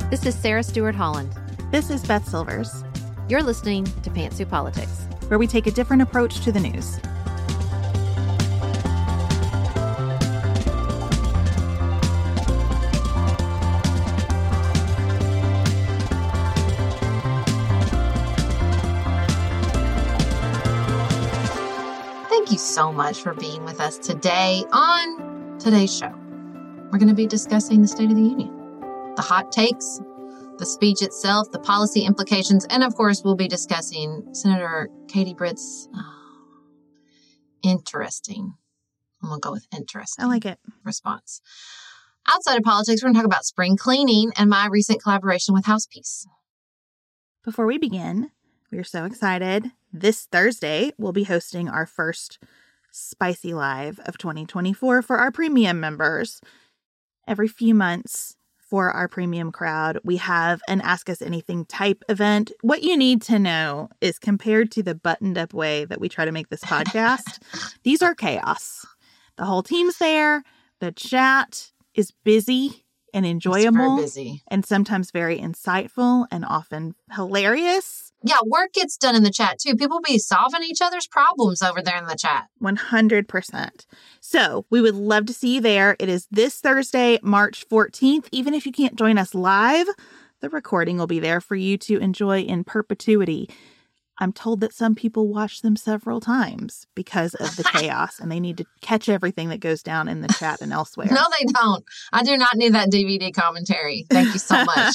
This is Sarah Stewart Holland. This is Beth Silvers. You're listening to Pantsuit Politics, where we take a different approach to the news. Thank you so much for being with us today. On today's show, we're going to be discussing the State of the Union, the hot takes, the speech itself, the policy implications, and of course, we'll be discussing Senator Katie Britt's interesting, I'm going to go with interesting. I like it. Response. Outside of politics, we're going to talk about spring cleaning and my recent collaboration with House Peace. Before we begin, we are so excited. This Thursday, we'll be hosting our first Spicy Live of 2024 for our premium members. Every few months, for our premium crowd, we have an Ask Us Anything type event. What you need to know is compared to the buttoned up way that we try to make this podcast, these are chaos. The whole team's there. The chat is busy and enjoyable. It's very busy. And sometimes very insightful and often hilarious. Yeah, work gets done in the chat, too. People be solving each other's problems over there in the chat. 100%. So we would love to see you there. It is this Thursday, March 14th. Even if you can't join us live, the recording will be there for you to enjoy in perpetuity. I'm told that some people watch them several times because of the chaos, and they need to catch everything that goes down in the chat and elsewhere. No, they don't. I do not need that DVD commentary. Thank you so much.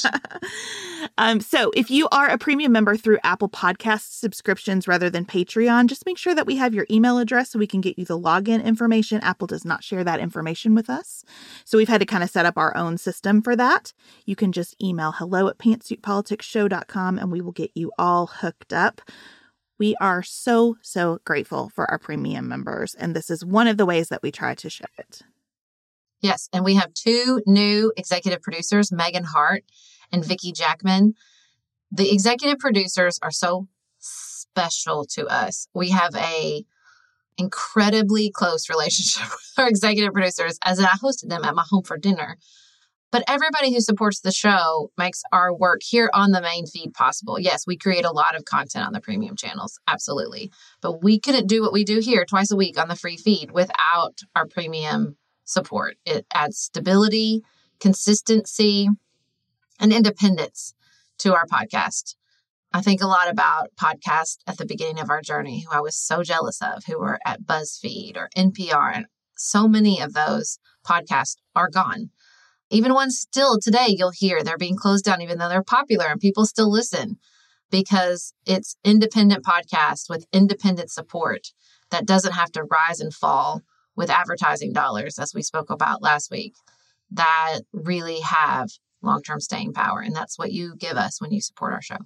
So if you are a premium member through Apple Podcast subscriptions rather than Patreon, just make sure that we have your email address so we can get you the login information. Apple does not share that information with us. So we've had to kind of set up our own system for that. You can just email hello@pantsuitpoliticsshow.com and we will get you all hooked up. We are so, so grateful for our premium members, and this is one of the ways that we try to show it. Yes, and we have two new executive producers, Megan Hart and Vicki Jackman. The executive producers are so special to us. We have a incredibly close relationship with our executive producers, as I hosted them at my home for dinner. But everybody who supports the show makes our work here on the main feed possible. Yes, we create a lot of content on the premium channels. Absolutely. But we couldn't do what we do here twice a week on the free feed without our premium support. It adds stability, consistency, and independence to our podcast. I think a lot about podcasts at the beginning of our journey, who I was so jealous of, who were at BuzzFeed or NPR. And so many of those podcasts are gone. Even ones still today, you'll hear they're being closed down, even though they're popular and people still listen, because it's independent podcast with independent support that doesn't have to rise and fall with advertising dollars, as we spoke about last week, that really have long-term staying power. And that's what you give us when you support our show.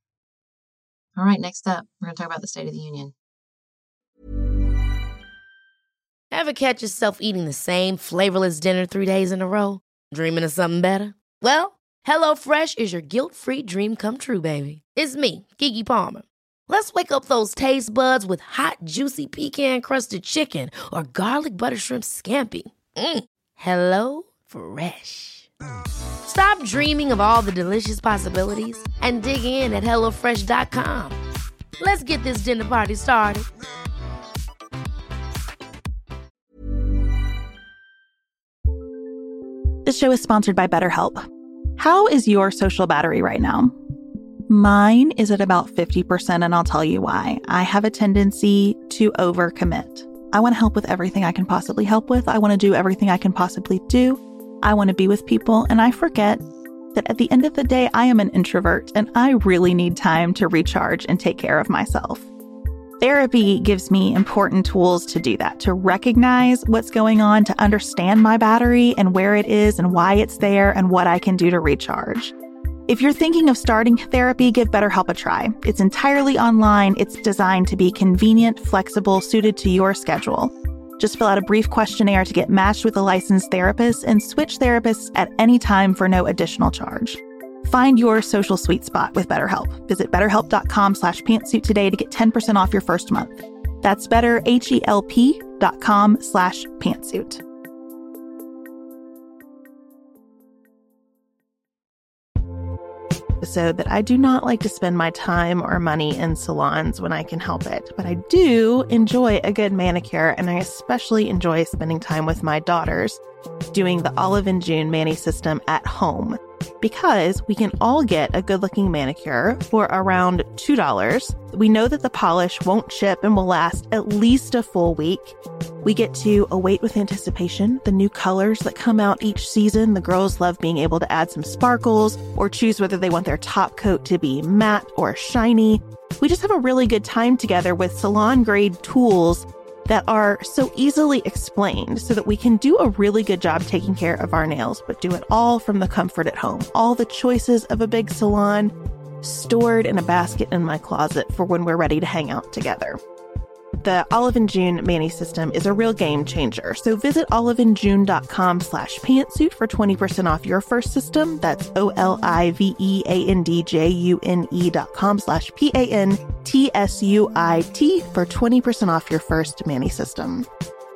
All right, next up, we're going to talk about the State of the Union. Ever catch yourself eating the same flavorless dinner 3 days in a row? Dreaming of something better? Well, HelloFresh is your guilt-free dream come true, baby. It's me, Keke Palmer. Let's wake up those taste buds with hot, juicy pecan-crusted chicken or garlic butter shrimp scampi. HelloFresh. Stop dreaming of all the delicious possibilities and dig in at HelloFresh.com. Let's get this dinner party started. This show is sponsored by BetterHelp. How is your social battery right now? Mine is at about 50%, and I'll tell you why. I have a tendency to overcommit. I want to help with everything I can possibly help with. I want to do everything I can possibly do. I want to be with people, and I forget that at the end of the day, I am an introvert, and I really need time to recharge and take care of myself. Therapy gives me important tools to do that, to recognize what's going on, to understand my battery and where it is and why it's there and what I can do to recharge. If you're thinking of starting therapy, give BetterHelp a try. It's entirely online. It's designed to be convenient, flexible, suited to your schedule. Just fill out a brief questionnaire to get matched with a licensed therapist and switch therapists at any time for no additional charge. Find your social sweet spot with BetterHelp. Visit BetterHelp.com/pantsuit today to get 10% off your first month. That's BetterHelp.com/pantsuit. episode that I do not like to spend my time or money in salons when I can help it, but I do enjoy a good manicure, and I especially enjoy spending time with my daughters doing the Olive & June Mani system at home, because we can all get a good-looking manicure for around $2. We know that the polish won't chip and will last at least a full week. We get to await with anticipation the new colors that come out each season. The girls love being able to add some sparkles or choose whether they want their top coat to be matte or shiny. We just have a really good time together with salon-grade tools that are so easily explained so that we can do a really good job taking care of our nails, but do it all from the comfort at home. All the choices of a big salon stored in a basket in my closet for when we're ready to hang out together. The Olive & June Mani system is a real game changer. So visit oliveandjune.com/pantsuit for 20% off your first system. That's oliveandjune.com/pantsuit for 20% off your first Mani system.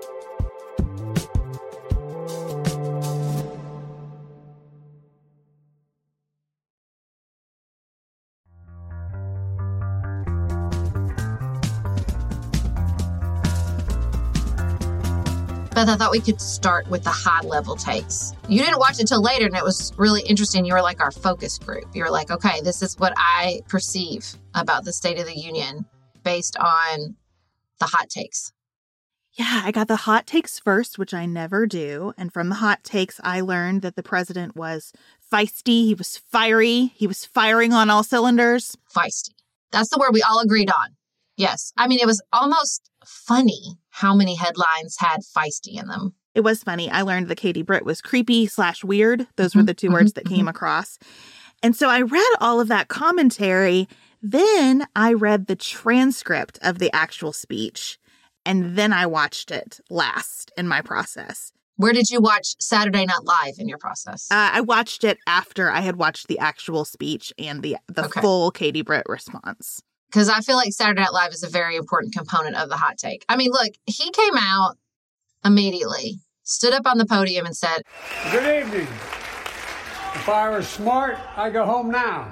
Beth, I thought we could start with the high-level takes. You didn't watch it till later, and it was really interesting. You were like our focus group. You were like, okay, this is what I perceive about the State of the Union based on the hot takes. Yeah, I got the hot takes first, which I never do. And from the hot takes, I learned that the president was feisty. He was fiery. He was firing on all cylinders. Feisty. That's the word we all agreed on. Yes. I mean, it was almost funny how many headlines had feisty in them. It was funny. I learned that Katie Britt was creepy/weird. Those were the two words that came across. And so I read all of that commentary. Then I read the transcript of the actual speech. And then I watched it last in my process. Where did you watch Saturday Night Live in your process? I watched it after I had watched the actual speech and the full Katie Britt response. Because I feel like Saturday Night Live is a very important component of the hot take. I mean, look, he came out immediately, stood up on the podium and said, "Good evening. If I were smart, I'd go home now."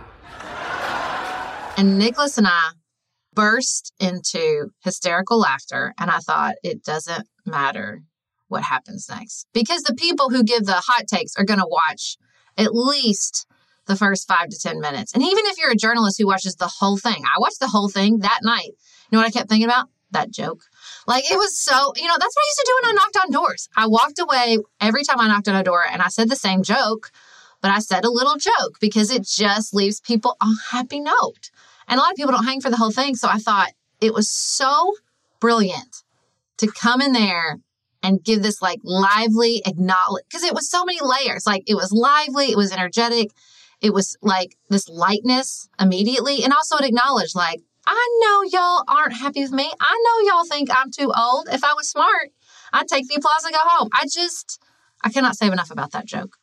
And Nicholas and I burst into hysterical laughter. And I thought, it doesn't matter what happens next. Because the people who give the hot takes are going to watch at least the first 5 to 10 minutes. And even if you're a journalist who watches the whole thing, I watched the whole thing that night. You know what I kept thinking about? That joke. Like, it was so, that's what I used to do when I knocked on doors. I walked away every time I knocked on a door and I said the same joke, but I said a little joke because it just leaves people on a happy note. And a lot of people don't hang for the whole thing. So I thought it was so brilliant to come in there and give this like lively acknowledge, because it was so many layers. Like, it was lively, it was energetic. It was like this lightness immediately. And also it acknowledged, like, I know y'all aren't happy with me. I know y'all think I'm too old. If I was smart, I'd take the applause and go home. I cannot say enough about that joke.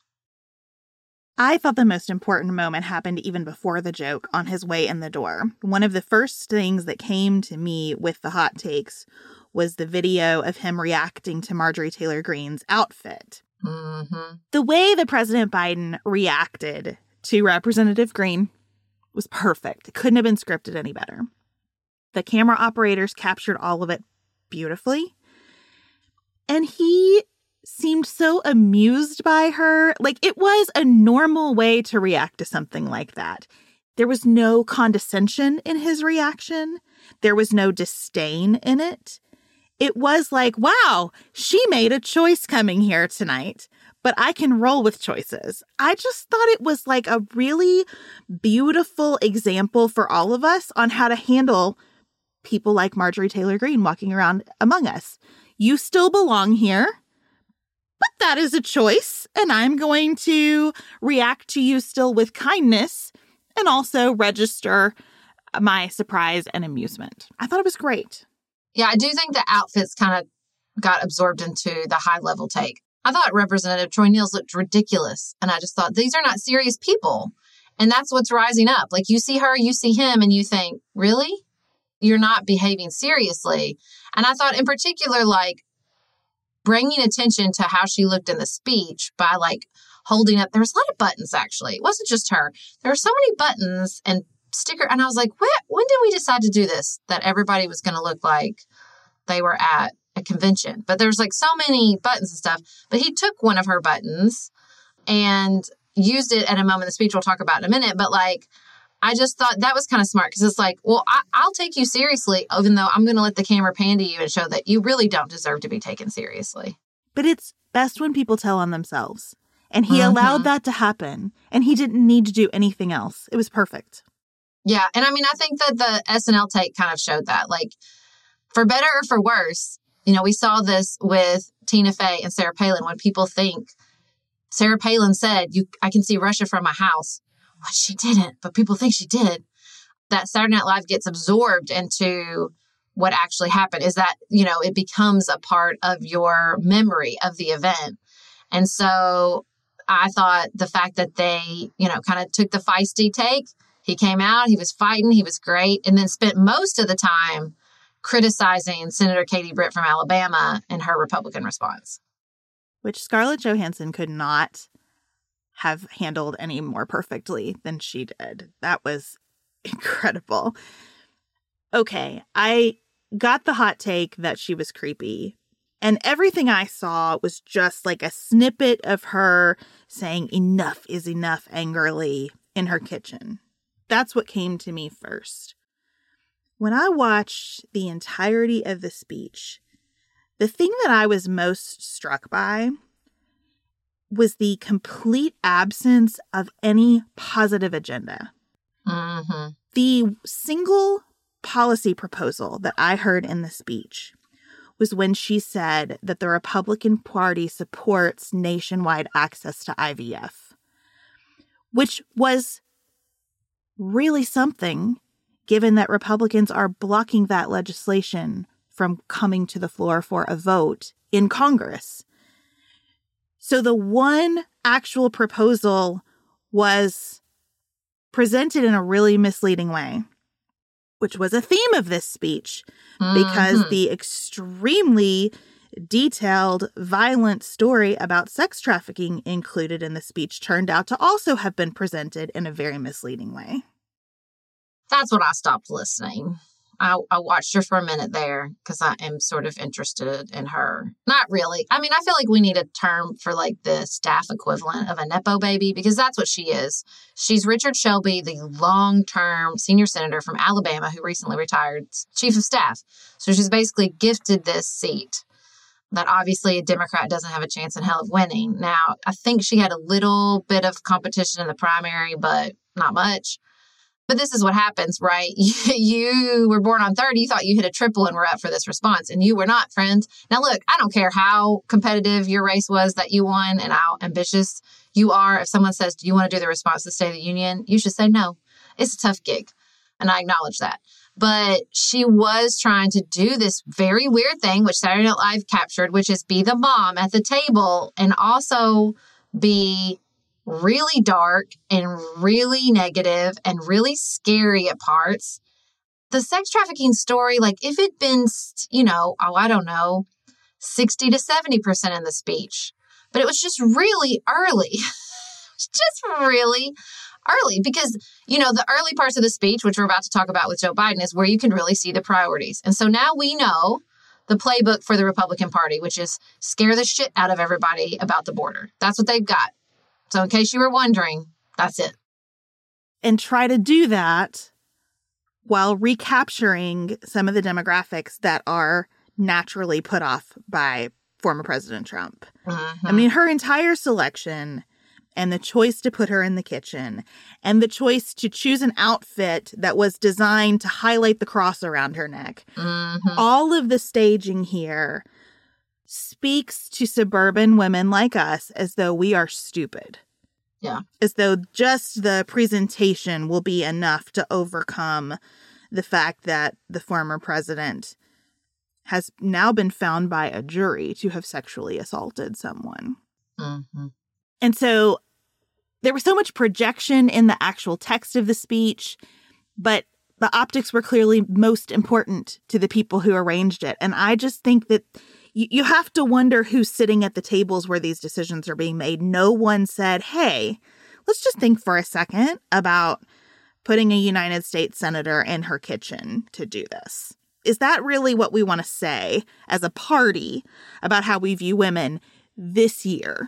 I thought the most important moment happened even before the joke on his way in the door. One of the first things that came to me with the hot takes was the video of him reacting to Marjorie Taylor Greene's outfit. Mm-hmm. The way that President Biden reacted to Representative Greene was perfect. It couldn't have been scripted any better. The camera operators captured all of it beautifully. And he seemed so amused by her. Like, it was a normal way to react to something like that. There was no condescension in his reaction. There was no disdain in it. It was like, wow, she made a choice coming here tonight, but I can roll with choices. I just thought it was like a really beautiful example for all of us on how to handle people like Marjorie Taylor Greene walking around among us. You still belong here, but that is a choice, and I'm going to react to you still with kindness and also register my surprise and amusement. I thought it was great. Yeah, I do think the outfits kind of got absorbed into the high-level take. I thought Representative Troy Nehls looked ridiculous, and I just thought, these are not serious people, and that's what's rising up. Like, you see her, you see him, and you think, really? You're not behaving seriously. And I thought in particular, like, bringing attention to how she looked in the speech by, like, holding up. There was a lot of buttons, actually. It wasn't just her. There were so many buttons and sticker. And I was like, when did we decide to do this? That everybody was going to look like they were at a convention. But there's like so many buttons and stuff. But he took one of her buttons and used it at a moment of the speech we'll talk about in a minute. But like, I just thought that was kind of smart because it's like, well, I'll take you seriously, even though I'm going to let the camera pan to you and show that you really don't deserve to be taken seriously. But it's best when people tell on themselves. And he allowed that to happen. And he didn't need to do anything else. It was perfect. Yeah. And I mean, I think that the SNL take kind of showed that, like, for better or for worse, you know, we saw this with Tina Fey and Sarah Palin when people think Sarah Palin said, I can see Russia from my house. Well, she didn't, but people think she did. That Saturday Night Live gets absorbed into what actually happened is that, you know, it becomes a part of your memory of the event. And so I thought the fact that they, you know, kind of took the feisty take, he came out, he was fighting, he was great, and then spent most of the time criticizing Senator Katie Britt from Alabama and her Republican response. Which Scarlett Johansson could not have handled any more perfectly than she did. That was incredible. Okay, I got the hot take that she was creepy. And everything I saw was just like a snippet of her saying enough is enough angrily in her kitchen. That's what came to me first. When I watched the entirety of the speech, the thing that I was most struck by was the complete absence of any positive agenda. Mm-hmm. The single policy proposal that I heard in the speech was when she said that the Republican Party supports nationwide access to IVF, which was really something, given that Republicans are blocking that legislation from coming to the floor for a vote in Congress. So the one actual proposal was presented in a really misleading way, which was a theme of this speech, because the extremely detailed, violent story about sex trafficking included in the speech turned out to also have been presented in a very misleading way. That's when I stopped listening. I watched her for a minute there because I am sort of interested in her. Not really. I mean, I feel like we need a term for like the staff equivalent of a Nepo baby because that's what she is. She's Richard Shelby, the long-term senior senator from Alabama who recently retired, chief of staff. So she's basically gifted this seat that obviously a Democrat doesn't have a chance in hell of winning. Now, I think she had a little bit of competition in the primary, but not much. But this is what happens, right? You were born on 30. You thought you hit a triple and were up for this response. And you were not, friend. Now, look, I don't care how competitive your race was that you won and how ambitious you are. If someone says, do you want to do the response to the State of the Union? You should say no. It's a tough gig. And I acknowledge that. But she was trying to do this very weird thing, which Saturday Night Live captured, which is be the mom at the table and also be really dark and really negative and really scary at parts. The sex trafficking story, like if it'd been, 60 to 70% in the speech, but it was just really early, because, the early parts of the speech, which we're about to talk about with Joe Biden, is where you can really see the priorities. And so now we know the playbook for the Republican Party, which is scare the shit out of everybody about the border. That's what they've got. So in case you were wondering, that's it. And try to do that while recapturing some of the demographics that are naturally put off by former President Trump. Mm-hmm. I mean, her entire selection and the choice to put her in the kitchen and the choice to choose an outfit that was designed to highlight the cross around her neck. Mm-hmm. All of the staging here speaks to suburban women like us as though we are stupid. Yeah. As though just the presentation will be enough to overcome the fact that the former president has now been found by a jury to have sexually assaulted someone. Mm-hmm. And so there was so much projection in the actual text of the speech, but the optics were clearly most important to the people who arranged it. And I just think that you have to wonder who's sitting at the tables where these decisions are being made. No one said, hey, let's just think for a second about putting a United States senator in her kitchen to do this. Is that really what we want to say as a party about how we view women this year?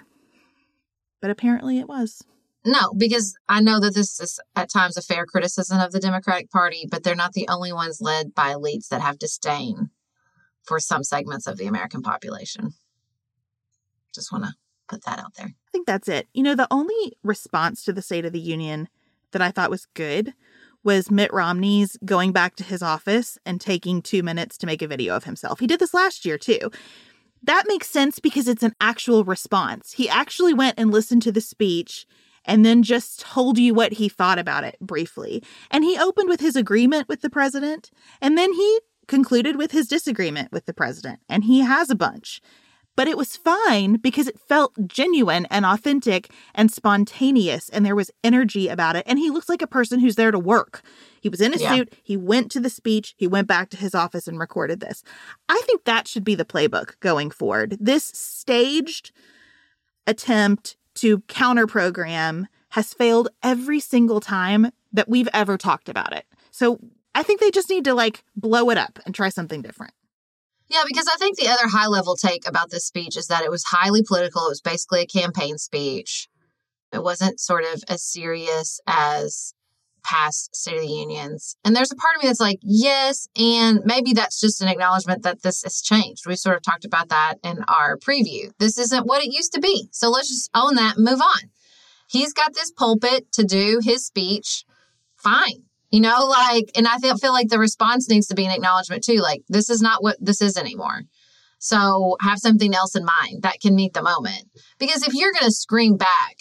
But apparently it was. No, because I know that this is at times a fair criticism of the Democratic Party, but they're not the only ones led by elites that have disdain for some segments of the American population. Just want to put that out there. I think that's it. You know, the only response to the State of the Union that I thought was good was Mitt Romney's going back to his office and taking 2 minutes to make a video of himself. He did this last year, too. That makes sense because it's an actual response. He actually went and listened to the speech and then just told you what he thought about it briefly. And he opened with his agreement with the president, and then he concluded with his disagreement with the president. And he has a bunch. But it was fine because it felt genuine and authentic and spontaneous, and there was energy about it. And he looks like a person who's there to work. He was in a suit. He went to the speech. He went back to his office and recorded this. I think that should be the playbook going forward. This staged attempt to counter-program has failed every single time that we've ever talked about it. So I think they just need to, blow it up and try something different. Yeah, because I think the other high-level take about this speech is that it was highly political. It was basically a campaign speech. It wasn't sort of as serious as past State of the Unions. And there's a part of me that's like, yes, and maybe that's just an acknowledgement that this has changed. We sort of talked about that in our preview. This isn't what it used to be. So let's just own that and move on. He's got this pulpit to do his speech. Fine. And I feel like the response needs to be an acknowledgement too. This is not what this is anymore. So have something else in mind that can meet the moment. Because if you're going to scream back,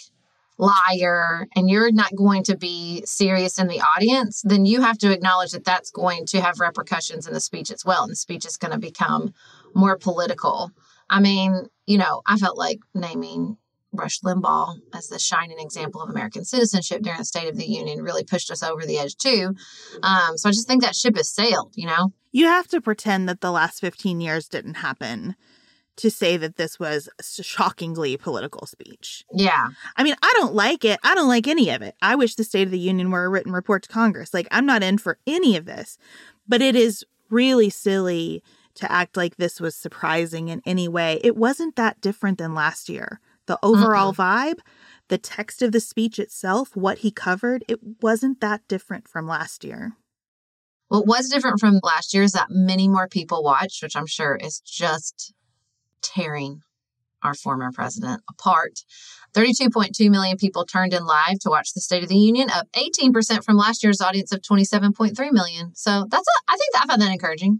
liar, and you're not going to be serious in the audience, then you have to acknowledge that that's going to have repercussions in the speech as well. And the speech is going to become more political. I mean, I felt like naming Rush Limbaugh as the shining example of American citizenship during the State of the Union really pushed us over the edge too. So I just think that ship has sailed, You have to pretend that the last 15 years didn't happen to say that this was a shockingly political speech. Yeah. I mean, I don't like it. I don't like any of it. I wish the State of the Union were a written report to Congress. I'm not in for any of this. But it is really silly to act like this was surprising in any way. It wasn't that different than last year. The overall vibe, the text of the speech itself, what he covered, it wasn't that different from last year. What was different from last year is that many more people watched, which I'm sure is just tearing our former president apart. 32.2 million people turned in live to watch the State of the Union, up 18% from last year's audience of 27.3 million. So I found that encouraging.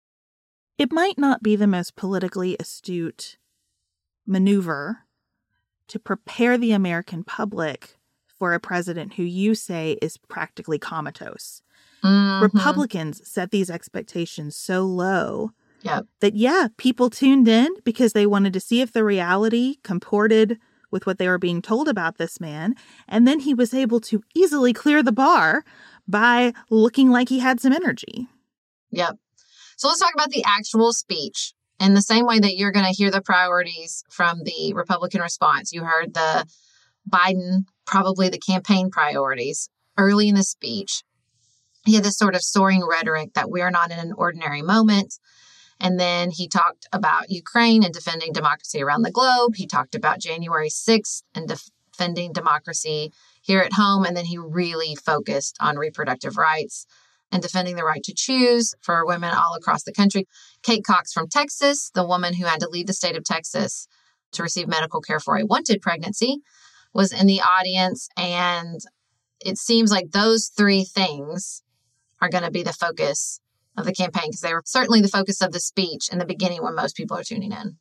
It might not be the most politically astute maneuver to prepare the American public for a president who you say is practically comatose. Mm-hmm. Republicans set these expectations so low that, people tuned in because they wanted to see if the reality comported with what they were being told about this man. And then he was able to easily clear the bar by looking like he had some energy. Yep. So let's talk about the actual speech. In the same way that you're going to hear the priorities from the Republican response, you heard the Biden, probably the campaign priorities early in the speech. He had this sort of soaring rhetoric that we are not in an ordinary moment. And then he talked about Ukraine and defending democracy around the globe. He talked about January 6th and defending democracy here at home. And then he really focused on reproductive rights and defending the right to choose for women all across the country. Kate Cox from Texas, the woman who had to leave the state of Texas to receive medical care for a wanted pregnancy, was in the audience. And it seems like those three things are going to be the focus of the campaign because they were certainly the focus of the speech in the beginning when most people are tuning in.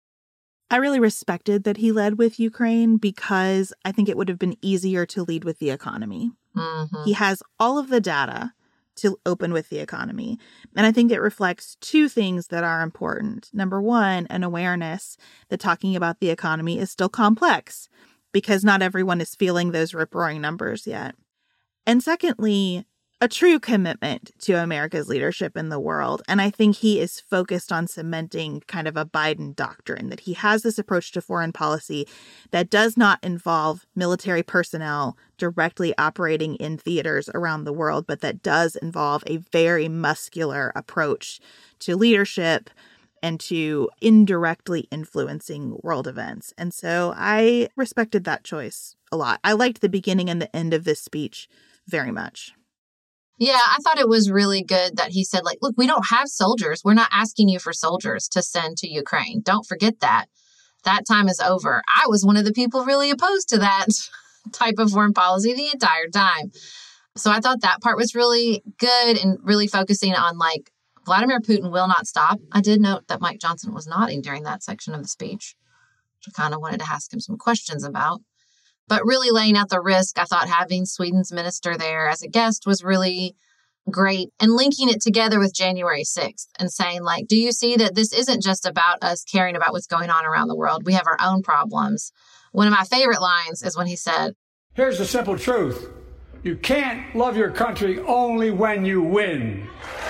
I really respected that he led with Ukraine because I think it would have been easier to lead with the economy. Mm-hmm. He has all of the data to open with the economy. And I think it reflects two things that are important. Number one, an awareness that talking about the economy is still complex because not everyone is feeling those rip-roaring numbers yet. And secondly, a true commitment to America's leadership in the world. And I think he is focused on cementing kind of a Biden doctrine, that he has this approach to foreign policy that does not involve military personnel directly operating in theaters around the world, but that does involve a very muscular approach to leadership and to indirectly influencing world events. And so I respected that choice a lot. I liked the beginning and the end of this speech very much. Yeah, I thought it was really good that he said, like, look, we don't have soldiers. We're not asking you for soldiers to send to Ukraine. Don't forget that. That time is over. I was one of the people really opposed to that type of foreign policy the entire time. So I thought that part was really good and really focusing on, like, Vladimir Putin will not stop. I did note that Mike Johnson was nodding during that section of the speech, which I kind of wanted to ask him some questions about. But really laying out the risk, I thought having Sweden's minister there as a guest was really great, and linking it together with January 6th and saying, like, do you see that this isn't just about us caring about what's going on around the world? We have our own problems. One of my favorite lines is when he said, here's the simple truth. You can't love your country only when you win.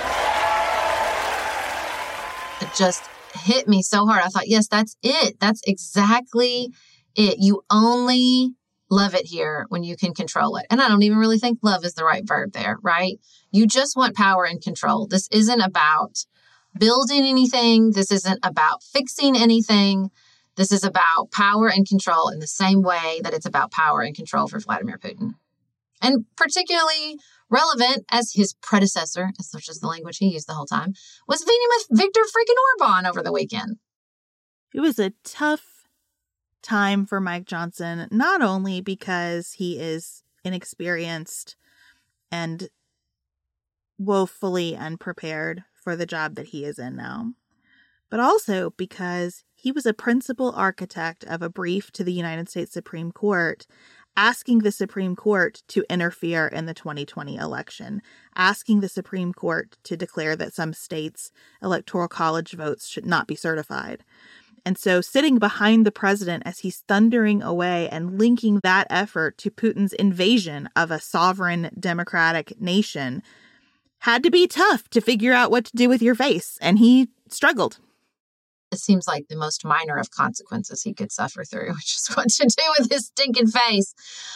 It just hit me so hard. I thought, yes, that's it. That's exactly it. You only love it here when you can control it. And I don't even really think love is the right verb there, right? You just want power and control. This isn't about building anything. This isn't about fixing anything. This is about power and control in the same way that it's about power and control for Vladimir Putin. And particularly relevant as his predecessor, such as the language he used the whole time, was meeting with Viktor freaking Orban over the weekend. It was a tough time for Mike Johnson, not only because he is inexperienced and woefully unprepared for the job that he is in now, but also because he was a principal architect of a brief to the United States Supreme Court asking the Supreme Court to interfere in the 2020 election, asking the Supreme Court to declare that some states' electoral college votes should not be certified. And so sitting behind the president as he's thundering away and linking that effort to Putin's invasion of a sovereign democratic nation had to be tough to figure out what to do with your face. And he struggled. It seems like the most minor of consequences he could suffer through, which is what to do with his stinking face.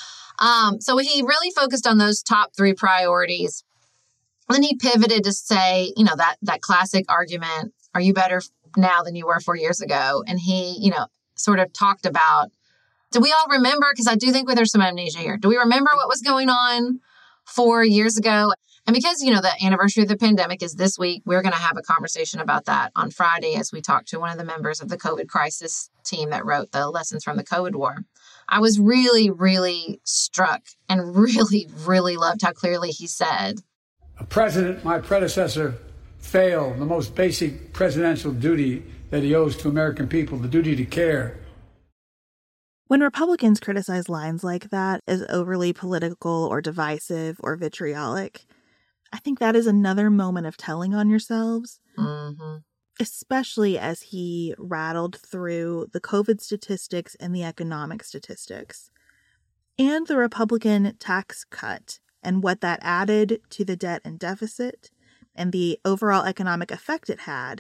So he really focused on those top three priorities. And then he pivoted to say, you know, that classic argument, are you better now than you were 4 years ago? And he, you know, sort of talked about, do we all remember? Because I do think there's some amnesia here. Do we remember what was going on 4 years ago? And because, you know, the anniversary of the pandemic is this week, we're going to have a conversation about that on Friday as we talk to one of the members of the COVID crisis team that wrote the lessons from the COVID war. I was really, really struck and really, really loved how clearly he said, A president, my predecessor, failed the most basic presidential duty that he owes to American people, the duty to care. When Republicans criticize lines like that as overly political or divisive or vitriolic, I think that is another moment of telling on yourselves, especially as he rattled through the COVID statistics and the economic statistics and the Republican tax cut and what that added to the debt and deficit and the overall economic effect it had.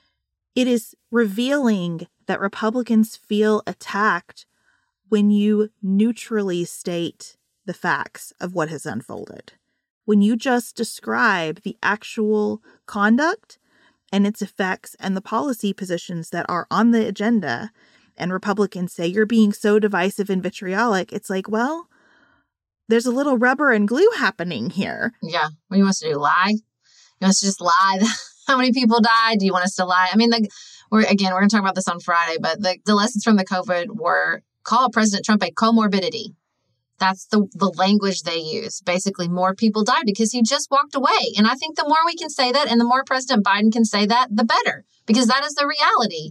It is revealing that Republicans feel attacked when you neutrally state the facts of what has unfolded. When you just describe the actual conduct and its effects and the policy positions that are on the agenda, and Republicans say you're being so divisive and vitriolic, it's like, well, there's a little rubber and glue happening here. Yeah. What do you want us to do? Lie? You want us to just lie? How many people died? Do you want us to lie? I mean, we're going to talk about this on Friday, but the lessons from the COVID were call President Trump a comorbidity. That's the language they use. Basically, more people died because he just walked away. And I think the more we can say that and the more President Biden can say that, the better, because that is the reality.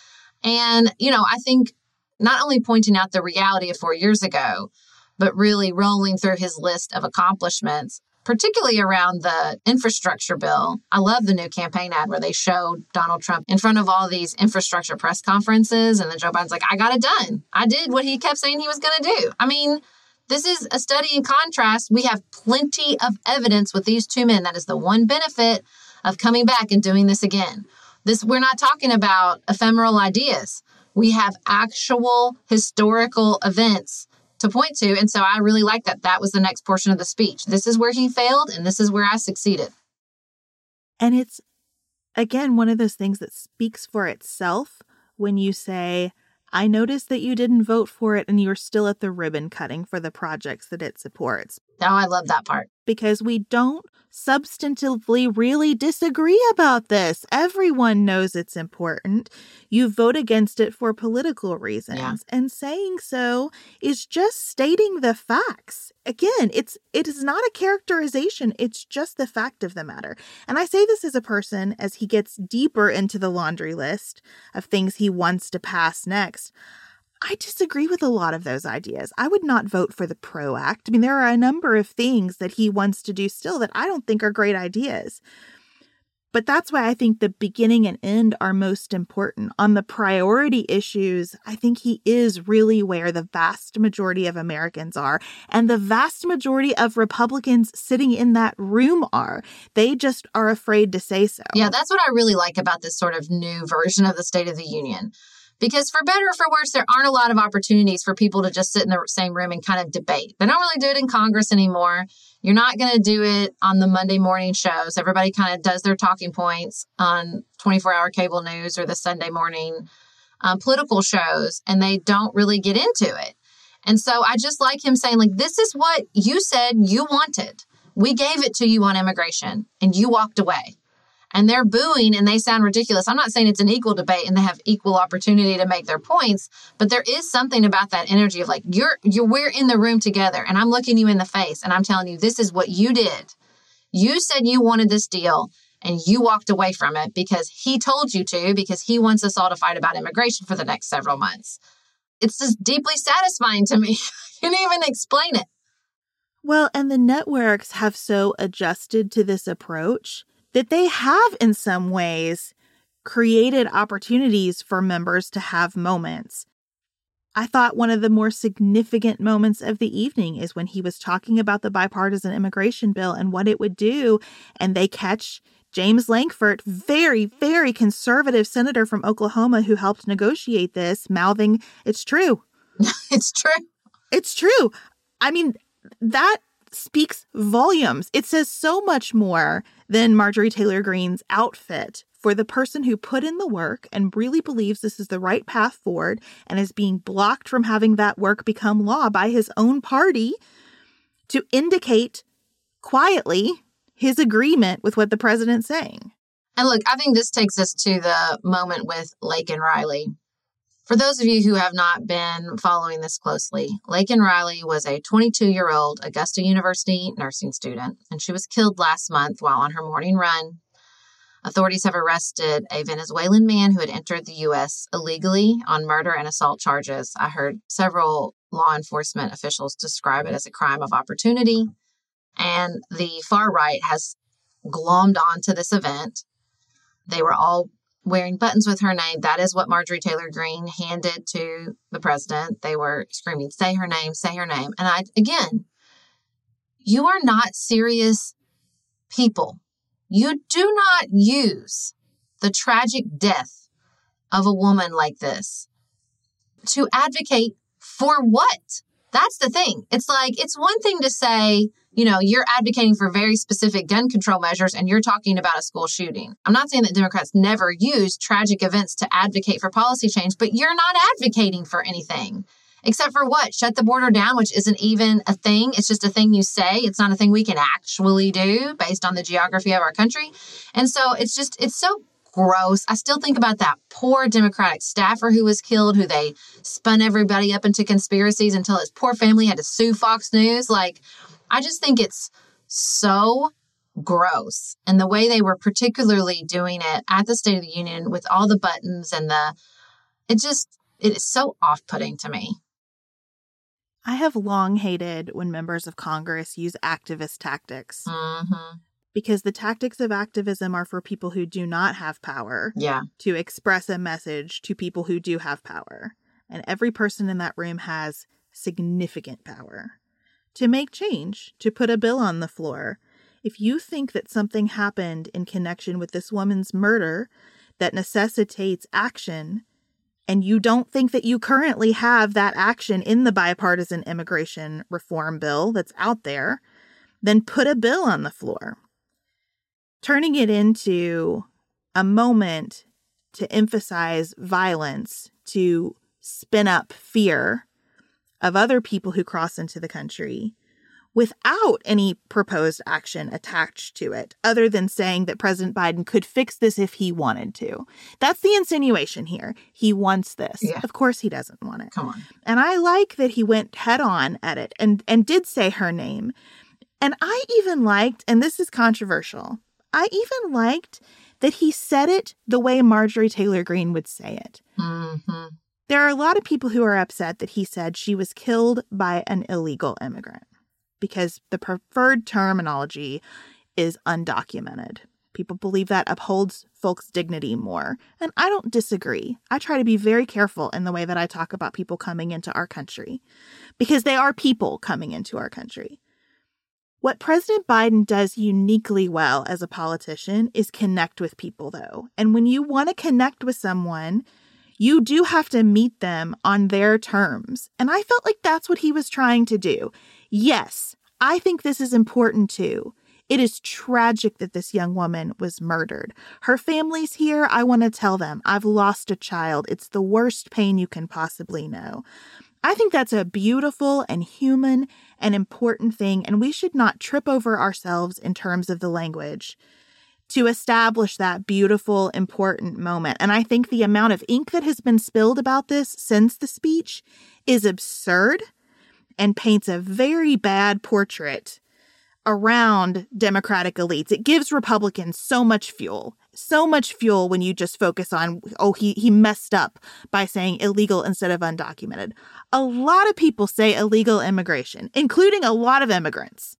And, you know, I think not only pointing out the reality of 4 years ago, but really rolling through his list of accomplishments, particularly around the infrastructure bill. I love the new campaign ad where they showed Donald Trump in front of all these infrastructure press conferences. And then Joe Biden's like, I got it done. I did what he kept saying he was going to do. I mean, This is a study in contrast. We have plenty of evidence with these two men. That is the one benefit of coming back and doing this again. We're not talking about ephemeral ideas. We have actual historical events to point to. And so I really like that. That was the next portion of the speech. This is where he failed, and this is where I succeeded. And it's, again, one of those things that speaks for itself when you say, I noticed that you didn't vote for it and you're still at the ribbon cutting for the projects that it supports. Oh, I love that part. Because we don't substantively really disagree about this. Everyone knows it's important. You vote against it for political reasons. Yeah. And saying so is just stating the facts. Again, it is not a characterization. It's just the fact of the matter. And I say this as a person, as he gets deeper into the laundry list of things he wants to pass next. I disagree with a lot of those ideas. I would not vote for the PRO Act. I mean, there are a number of things that he wants to do still that I don't think are great ideas. But that's why I think the beginning and end are most important. On the priority issues, I think he is really where the vast majority of Americans are, and the vast majority of Republicans sitting in that room are. They just are afraid to say so. Yeah, that's what I really like about this sort of new version of the State of the Union. Because for better or for worse, there aren't a lot of opportunities for people to just sit in the same room and kind of debate. They don't really do it in Congress anymore. You're not going to do it on the Monday morning shows. Everybody kind of does their talking points on 24-hour cable news or the Sunday morning political shows, and they don't really get into it. And so I just like him saying, like, this is what you said you wanted. We gave it to you on immigration, and you walked away. And they're booing and they sound ridiculous. I'm not saying it's an equal debate and they have equal opportunity to make their points, but there is something about that energy of like, we're in the room together and I'm looking you in the face and I'm telling you, this is what you did. You said you wanted this deal and you walked away from it because he told you to, because he wants us all to fight about immigration for the next several months. It's just deeply satisfying to me. I can't even explain it. Well, and the networks have so adjusted to this approach that they have, in some ways, created opportunities for members to have moments. I thought one of the more significant moments of the evening is when he was talking about the bipartisan immigration bill and what it would do, and they catch James Lankford, very, very conservative senator from Oklahoma who helped negotiate this, mouthing, "It's true." It's true. It's true. I mean, that speaks volumes. It says so much more than Marjorie Taylor Greene's outfit for the person who put in the work and really believes this is the right path forward and is being blocked from having that work become law by his own party to indicate quietly his agreement with what the president's saying. And look, I think this takes us to the moment with Laken Riley. For those of you who have not been following this closely, Laken Riley was a 22-year-old Augusta University nursing student, and she was killed last month while on her morning run. Authorities have arrested a Venezuelan man who had entered the U.S. illegally on murder and assault charges. I heard several law enforcement officials describe it as a crime of opportunity, and the far right has glommed onto this event. They were all wearing buttons with her name. That is what Marjorie Taylor Greene handed to the president. They were screaming, "Say her name, say her name." And again, you are not serious people. You do not use the tragic death of a woman like this to advocate for what? That's the thing. It's like, it's one thing to say, you know, you're advocating for very specific gun control measures and you're talking about a school shooting. I'm not saying that Democrats never use tragic events to advocate for policy change, but you're not advocating for anything except for what? Shut the border down, which isn't even a thing. It's just a thing you say. It's not a thing we can actually do based on the geography of our country. And so it's so gross. I still think about that poor Democratic staffer who was killed, who they spun everybody up into conspiracies until his poor family had to sue Fox News. Like, I just think it's so gross. And the way they were particularly doing it at the State of the Union with all the buttons and it is so off-putting to me. I have long hated when members of Congress use activist tactics. Mm-hmm. Because the tactics of activism are for people who do not have power. Yeah. To express a message to people who do have power. And every person in that room has significant power. to make change, to put a bill on the floor. If you think that something happened in connection with this woman's murder that necessitates action, and you don't think that you currently have that action in the bipartisan immigration reform bill that's out there, then put a bill on the floor. Turning it into a moment to emphasize violence, to spin up fear of other people who cross into the country without any proposed action attached to it, other than saying that President Biden could fix this if he wanted to. That's the insinuation here. He wants this. Yeah. Of course he doesn't want it. Come on. And I like that he went head on at it and did say her name. And I even liked, and this is controversial, I even liked that he said it the way Marjorie Taylor Greene would say it. Mm-hmm. There are a lot of people who are upset that he said she was killed by an illegal immigrant, because the preferred terminology is undocumented. People believe that upholds folks' dignity more. And I don't disagree. I try to be very careful in the way that I talk about people coming into our country, because they are people coming into our country. What President Biden does uniquely well as a politician is connect with people, though. And when you want to connect with someone, you do have to meet them on their terms. And I felt like that's what he was trying to do. Yes, I think this is important too. It is tragic that this young woman was murdered. Her family's here. I want to tell them, I've lost a child. It's the worst pain you can possibly know. I think that's a beautiful and human and important thing, and we should not trip over ourselves in terms of the language to establish that beautiful, important moment. And I think the amount of ink that has been spilled about this since the speech is absurd and paints a very bad portrait around Democratic elites. It gives Republicans so much fuel when you just focus on, oh, he messed up by saying illegal instead of undocumented. A lot of people say illegal immigration, including a lot of immigrants.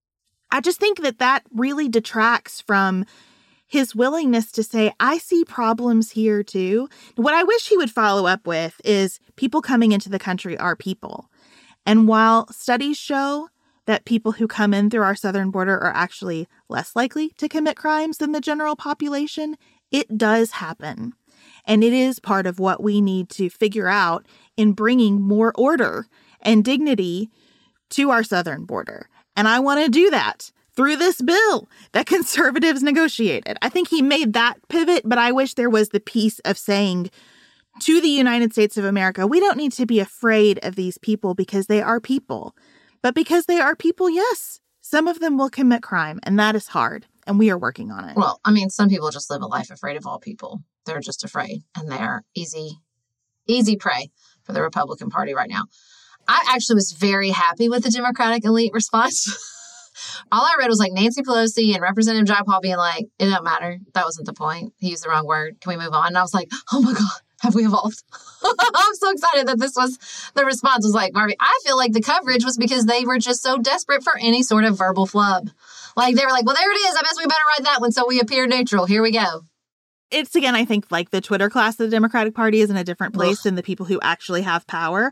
I just think that really detracts from his willingness to say, I see problems here too. What I wish he would follow up with is people coming into the country are people. And while studies show that people who come in through our southern border are actually less likely to commit crimes than the general population, it does happen. And it is part of what we need to figure out in bringing more order and dignity to our southern border. And I want to do that through this bill that conservatives negotiated. I think he made that pivot, but I wish there was the piece of saying to the United States of America, we don't need to be afraid of these people because they are people. But because they are people, yes, some of them will commit crime, and that is hard, and we are working on it. Well, I mean, some people just live a life afraid of all people. They're just afraid, and they're easy prey for the Republican Party right now. I actually was very happy with the Democratic elite response. All I read was like Nancy Pelosi and Representative Jai Paul being like, it don't matter. That wasn't the point. He used the wrong word. Can we move on? And I was like, oh my God, have we evolved? I'm so excited that this was, the response was like, Marvy, I feel like the coverage was because they were just so desperate for any sort of verbal flub. Like they were like, well, there it is. I guess we better write that one. So we appear neutral. Here we go. It's, again, I think like the Twitter class of the Democratic Party is in a different place than the people who actually have power.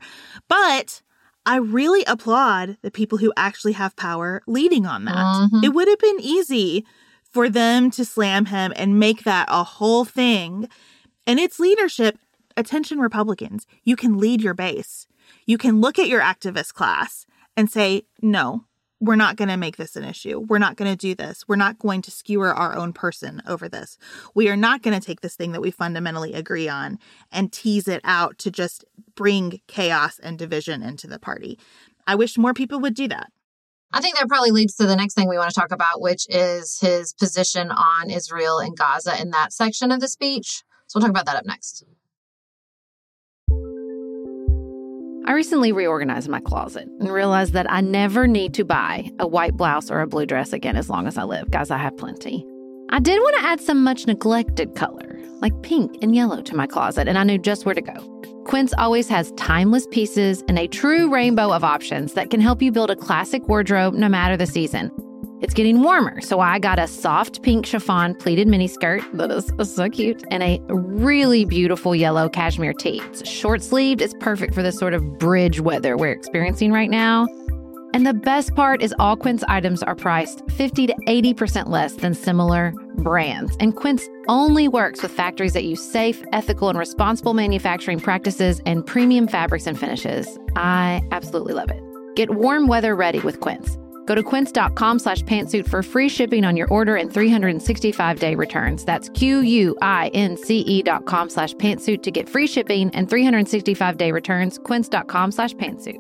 But I really applaud the people who actually have power leading on that. Mm-hmm. It would have been easy for them to slam him and make that a whole thing. And its leadership, attention Republicans, you can lead your base. You can look at your activist class and say, no, we're not going to make this an issue. We're not going to do this. We're not going to skewer our own person over this. We are not going to take this thing that we fundamentally agree on and tease it out to just bring chaos and division into the party. I wish more people would do that. I think that probably leads to the next thing we want to talk about, which is his position on Israel and Gaza in that section of the speech. So we'll talk about that up next. I recently reorganized my closet and realized that I never need to buy a white blouse or a blue dress again as long as I live. Guys, I have plenty. I did want to add some much neglected color, like pink and yellow, to my closet, and I knew just where to go. Quince always has timeless pieces and a true rainbow of options that can help you build a classic wardrobe no matter the season. It's getting warmer, so I got a soft pink chiffon pleated miniskirt that is so cute, and a really beautiful yellow cashmere tee. It's short-sleeved. It's perfect for this sort of bridge weather we're experiencing right now. And the best part is all Quince items are priced 50 to 80% less than similar brands. And Quince only works with factories that use safe, ethical, and responsible manufacturing practices and premium fabrics and finishes. I absolutely love it. Get warm weather ready with Quince. Go to quince.com/pantsuit for free shipping on your order and 365-day returns. That's QUINCE.com/pantsuit to get free shipping and 365-day returns. Quince.com/pantsuit.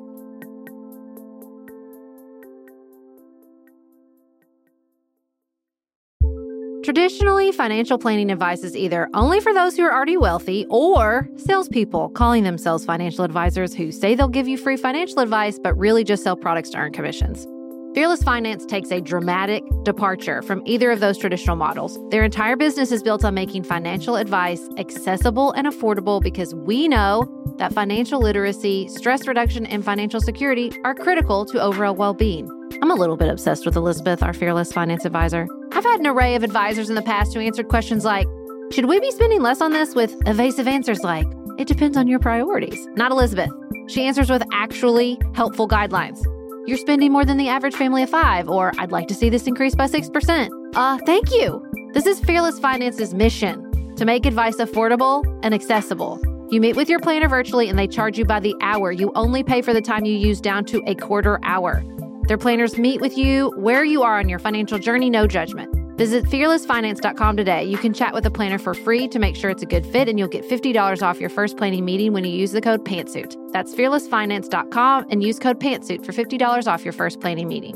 Traditionally, financial planning advice is either only for those who are already wealthy or salespeople calling themselves financial advisors who say they'll give you free financial advice but really just sell products to earn commissions. Fearless Finance takes a dramatic departure from either of those traditional models. Their entire business is built on making financial advice accessible and affordable because we know that financial literacy, stress reduction, and financial security are critical to overall well-being. I'm a little bit obsessed with Elizabeth, our Fearless Finance advisor. I've had an array of advisors in the past who answered questions like, should we be spending less on this, with evasive answers like, it depends on your priorities. Not Elizabeth. She answers with actually helpful guidelines. You're spending more than the average family of 5, or I'd like to see this increase by 6%. Thank you. This is Fearless Finance's mission, to make advice affordable and accessible. You meet with your planner virtually and they charge you by the hour. You only pay for the time you use down to a quarter hour. Their planners meet with you where you are on your financial journey, no judgment. Visit fearlessfinance.com today. You can chat with a planner for free to make sure it's a good fit, and you'll get $50 off your first planning meeting when you use the code PANTSUIT. That's fearlessfinance.com and use code PANTSUIT for $50 off your first planning meeting.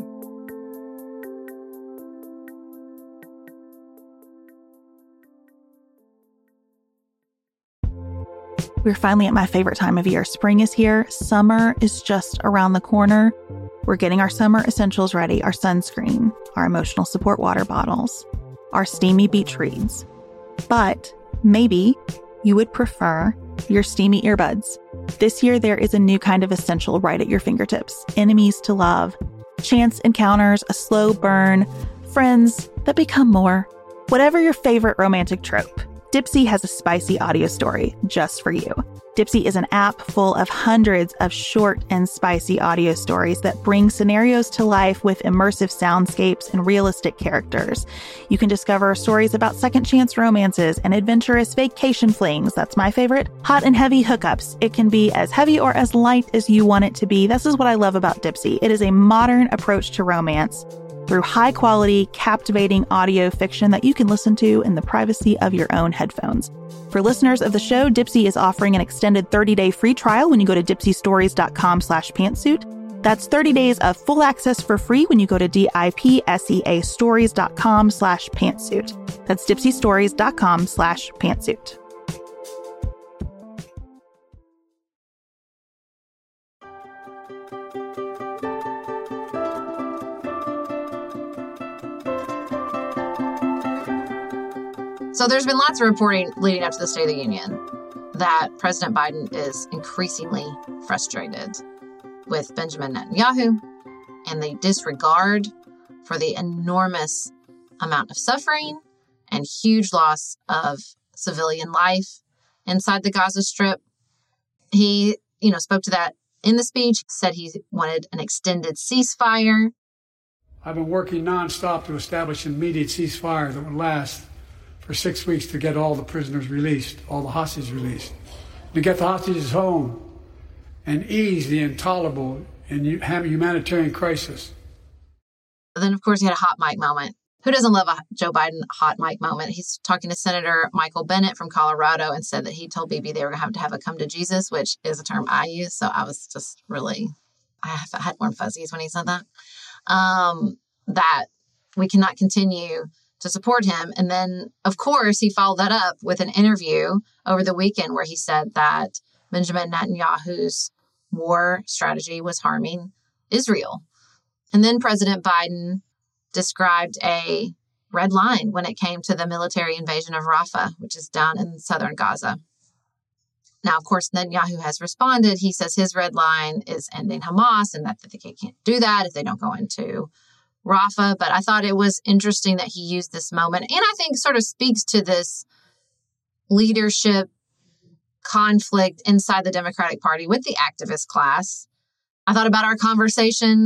We're finally at my favorite time of year. Spring is here. Summer is just around the corner. We're getting our summer essentials ready, our sunscreen, our emotional support water bottles, our steamy beach reads. But maybe you would prefer your steamy earbuds. This year, there is a new kind of essential right at your fingertips. Enemies to love, chance encounters, a slow burn, friends that become more. Whatever your favorite romantic trope, Dipsea has a spicy audio story just for you. Dipsea is an app full of hundreds of short and spicy audio stories that bring scenarios to life with immersive soundscapes and realistic characters. You can discover stories about second chance romances and adventurous vacation flings. That's my favorite. Hot and heavy hookups. It can be as heavy or as light as you want it to be. This is what I love about Dipsea. It is a modern approach to romance through high-quality, captivating audio fiction that you can listen to in the privacy of your own headphones. For listeners of the show, Dipsea is offering an extended 30-day free trial when you go to dipseastories.com/pantsuit. That's 30 days of full access for free when you go to dipseastories.com/pantsuit. That's dipseastories.com/pantsuit. So there's been lots of reporting leading up to the State of the Union that President Biden is increasingly frustrated with Benjamin Netanyahu and the disregard for the enormous amount of suffering and huge loss of civilian life inside the Gaza Strip. He, spoke to that in the speech, said he wanted an extended ceasefire. I've been working nonstop to establish an immediate ceasefire that would last for 6 weeks to get all the prisoners released, all the hostages released, to get the hostages home and ease the intolerable and humanitarian crisis. Then, of course, he had a hot mic moment. Who doesn't love a Joe Biden hot mic moment? He's talking to Senator Michael Bennet from Colorado and said that he told Bibi they were going to have a come to Jesus, which is a term I use. So I was just really, I had warm fuzzies when he said that. That we cannot continue to support him. And then, of course, he followed that up with an interview over the weekend where he said that Benjamin Netanyahu's war strategy was harming Israel. And then President Biden described a red line when it came to the military invasion of Rafah, which is down in southern Gaza. Now, of course, Netanyahu has responded. He says his red line is ending Hamas and that they can't do that if they don't go into Rafah. But I thought it was interesting that he used this moment. And I think sort of speaks to this leadership conflict inside the Democratic Party with the activist class. I thought about our conversation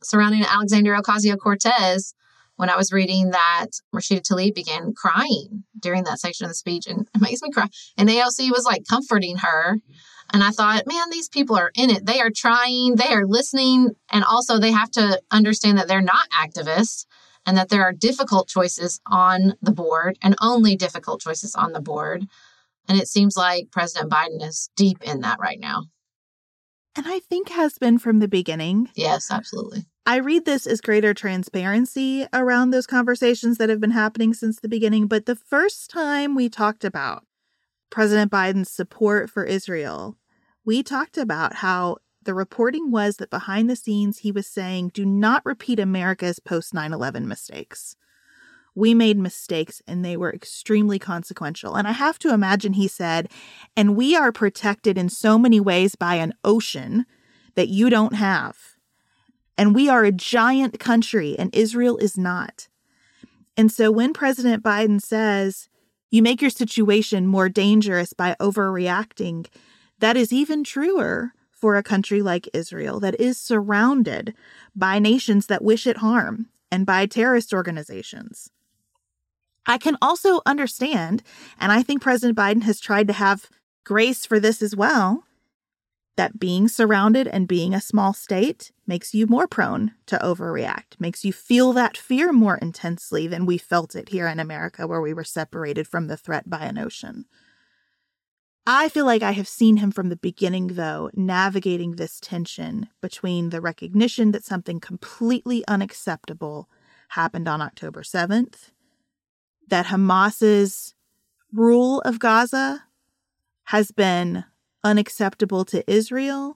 surrounding Alexandria Ocasio-Cortez when I was reading that Rashida Tlaib began crying during that section of the speech, and it makes me cry. And AOC was like comforting her. And I thought, man, these people are in it. They are trying, they are listening. And also they have to understand that they're not activists and that there are difficult choices on the board and only difficult choices on the board. And it seems like President Biden is deep in that right now. And I think has been from the beginning. Yes, absolutely. I read this as greater transparency around those conversations that have been happening since the beginning. But the first time we talked about President Biden's support for Israel, we talked about how the reporting was that behind the scenes, he was saying, do not repeat America's post 9/11 mistakes. We made mistakes and they were extremely consequential. And I have to imagine he said, and we are protected in so many ways by an ocean that you don't have. And we are a giant country and Israel is not. And so when President Biden says, you make your situation more dangerous by overreacting, that is even truer for a country like Israel that is surrounded by nations that wish it harm and by terrorist organizations. I can also understand, and I think President Biden has tried to have grace for this as well, that being surrounded and being a small state makes you more prone to overreact, makes you feel that fear more intensely than we felt it here in America, where we were separated from the threat by an ocean. I feel like I have seen him from the beginning, though, navigating this tension between the recognition that something completely unacceptable happened on October 7th, that Hamas's rule of Gaza has been unacceptable to Israel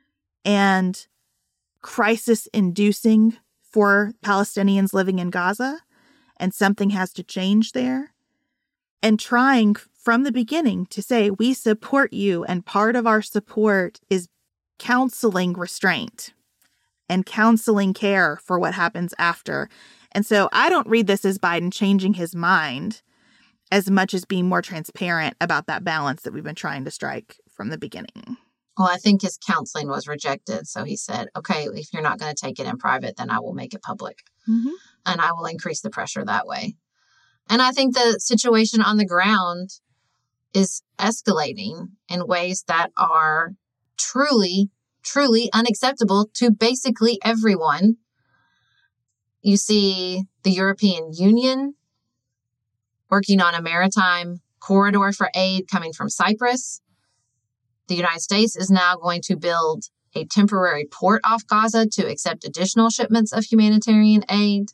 and crisis-inducing for Palestinians living in Gaza, and something has to change there. And trying from the beginning to say, we support you, and part of our support is counseling restraint and counseling care for what happens after. And so I don't read this as Biden changing his mind as much as being more transparent about that balance that we've been trying to strike from the beginning. Well, I think his counseling was rejected. So he said, okay, if you're not going to take it in private, then I will make it public. Mm-hmm. And I will increase the pressure that way. And I think the situation on the ground is escalating in ways that are truly, truly unacceptable to basically everyone. You see the European Union working on a maritime corridor for aid coming from Cyprus. The United States is now going to build a temporary port off Gaza to accept additional shipments of humanitarian aid.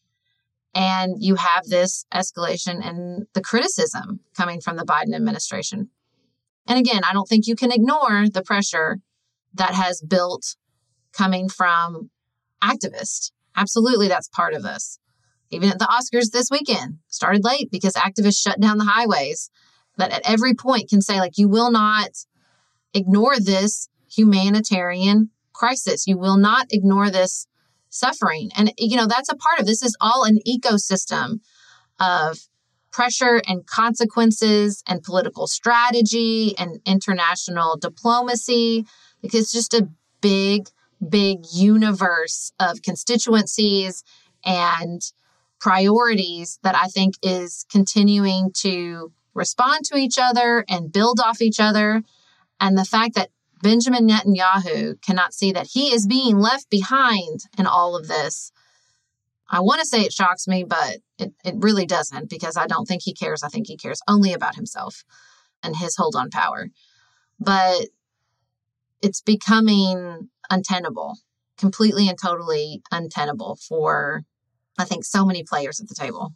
And you have this escalation in the criticism coming from the Biden administration. And again, I don't think you can ignore the pressure that has built coming from activists. Absolutely, that's part of this. Even at the Oscars this weekend, started late because activists shut down the highways that at every point can say, like, you will not ignore this humanitarian crisis. You will not ignore this suffering. And, you know, that's a part of this. Is all an ecosystem of pressure and consequences and political strategy and international diplomacy. Because it's just a big universe of constituencies and priorities that I think is continuing to respond to each other and build off each other. And the fact that Benjamin Netanyahu cannot see that he is being left behind in all of this, I want to say it shocks me, but it really doesn't, because I don't think he cares. I think he cares only about himself and his hold on power. But it's becoming untenable, completely and totally untenable for, I think, so many players at the table.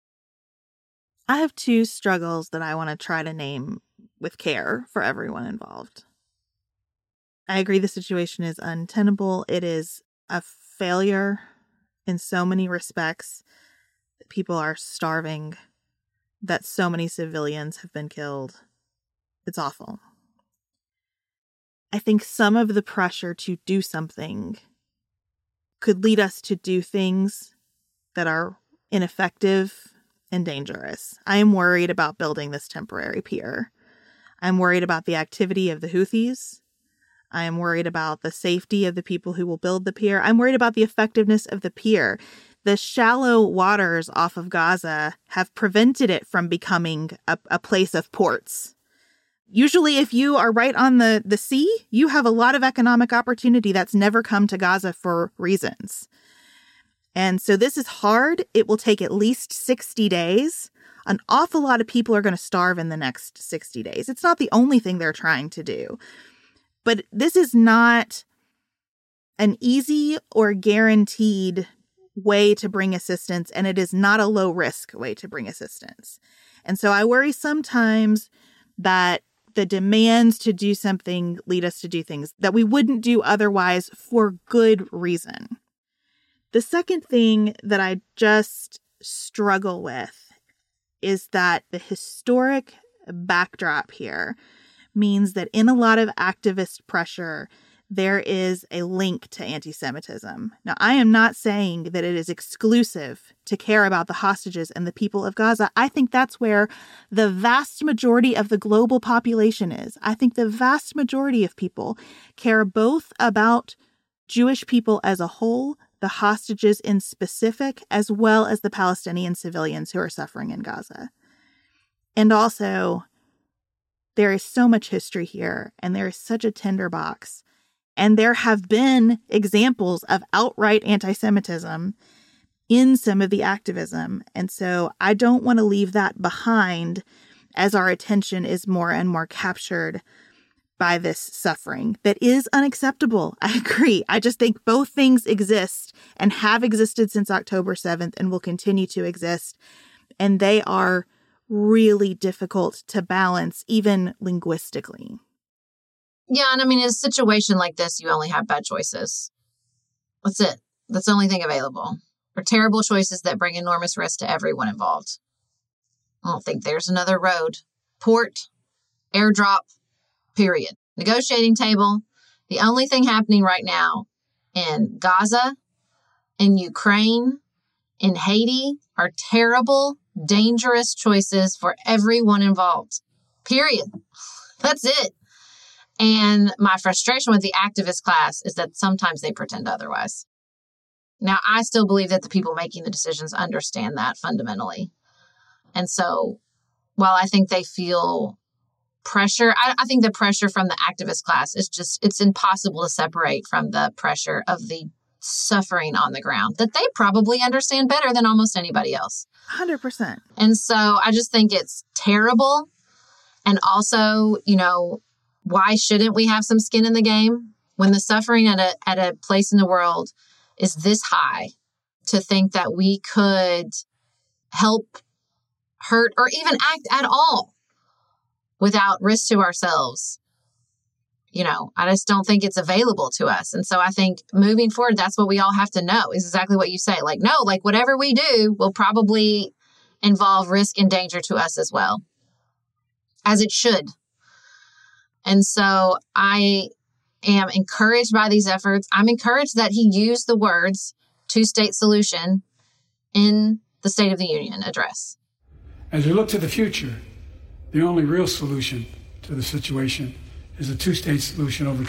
I have two struggles that I want to try to name with care for everyone involved. I agree the situation is untenable. It is a failure in so many respects. People are starving, that so many civilians have been killed. It's awful. I think some of the pressure to do something could lead us to do things that are ineffective and dangerous. I am worried about building this temporary pier. I'm worried about the activity of the Houthis. I am worried about the safety of the people who will build the pier. I'm worried about the effectiveness of the pier. The shallow waters off of Gaza have prevented it from becoming a place of ports. Usually, if you are right on the sea, you have a lot of economic opportunity that's never come to Gaza for reasons. And so this is hard. It will take at least 60 days. An awful lot of people are going to starve in the next 60 days. It's not the only thing they're trying to do. But this is not an easy or guaranteed way to bring assistance, and it is not a low-risk way to bring assistance. And so I worry sometimes that the demands to do something lead us to do things that we wouldn't do otherwise for good reason. The second thing that I just struggle with is that the historic backdrop here means that in a lot of activist pressure, there is a link to anti-Semitism. Now, I am not saying that it is exclusive to care about the hostages and the people of Gaza. I think that's where the vast majority of the global population is. I think the vast majority of people care both about Jewish people as a whole, the hostages in specific, as well as the Palestinian civilians who are suffering in Gaza. And also, there is so much history here, and there is such a tinderbox. And there have been examples of outright anti-Semitism in some of the activism. And so I don't want to leave that behind as our attention is more and more captured by this suffering that is unacceptable. I agree. I just think both things exist and have existed since October 7th and will continue to exist. And they are really difficult to balance, even linguistically. Yeah, and I mean, in a situation like this, you only have bad choices. That's it. That's the only thing available. Or terrible choices that bring enormous risk to everyone involved. I don't think there's another road. Port, airdrop, period. Negotiating table. The only thing happening right now in Gaza, in Ukraine, in Haiti are terrible, dangerous choices for everyone involved. Period. That's it. And my frustration with the activist class is that sometimes they pretend otherwise. Now, I still believe that the people making the decisions understand that fundamentally. And so while I think they feel pressure, I think the pressure from the activist class is just, it's impossible to separate from the pressure of the suffering on the ground that they probably understand better than almost anybody else. 100%. And so I just think it's terrible. And also, you know, why shouldn't we have some skin in the game when the suffering at a place in the world is this high? To think that we could help, hurt, or even act at all without risk to ourselves, you know, I just don't think it's available to us. And so I think moving forward, that's what we all have to know is exactly what you say. Like, no, like whatever we do will probably involve risk and danger to us as well, as it should. And so I am encouraged by these efforts. I'm encouraged that he used the words two-state solution in the State of the Union address. As we look to the future, the only real solution to the situation is a two-state solution over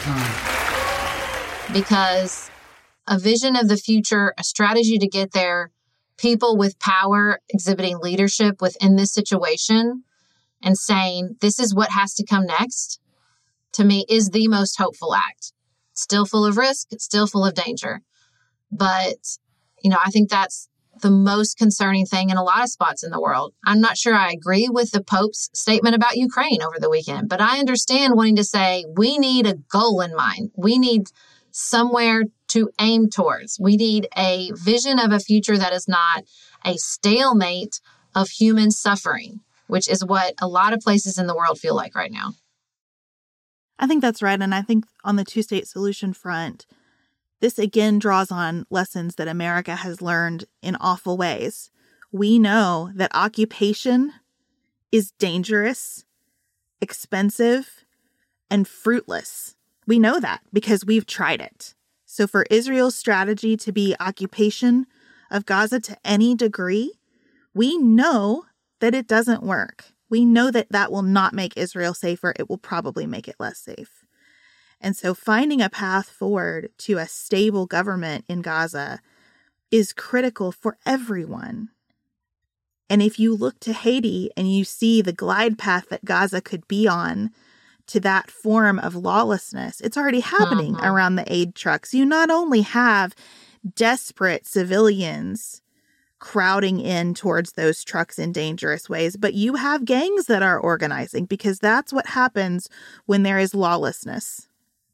time. Because a vision of the future, a strategy to get there, people with power exhibiting leadership within this situation and saying, this is what has to come next, to me, is the most hopeful act. Still full of risk, still full of danger. But, you know, I think that's the most concerning thing in a lot of spots in the world. I'm not sure I agree with the Pope's statement about Ukraine over the weekend, but I understand wanting to say we need a goal in mind. We need somewhere to aim towards. We need a vision of a future that is not a stalemate of human suffering, which is what a lot of places in the world feel like right now. I think that's right. And I think on the two-state solution front, this again draws on lessons that America has learned in awful ways. We know that occupation is dangerous, expensive, and fruitless. We know that because we've tried it. So for Israel's strategy to be occupation of Gaza to any degree, we know that it doesn't work. We know that that will not make Israel safer. It will probably make it less safe. And so finding a path forward to a stable government in Gaza is critical for everyone. And if you look to Haiti and you see the glide path that Gaza could be on to that form of lawlessness, it's already happening around the aid trucks. You not only have desperate civilians crowding in towards those trucks in dangerous ways, but you have gangs that are organizing, because that's what happens when there is lawlessness.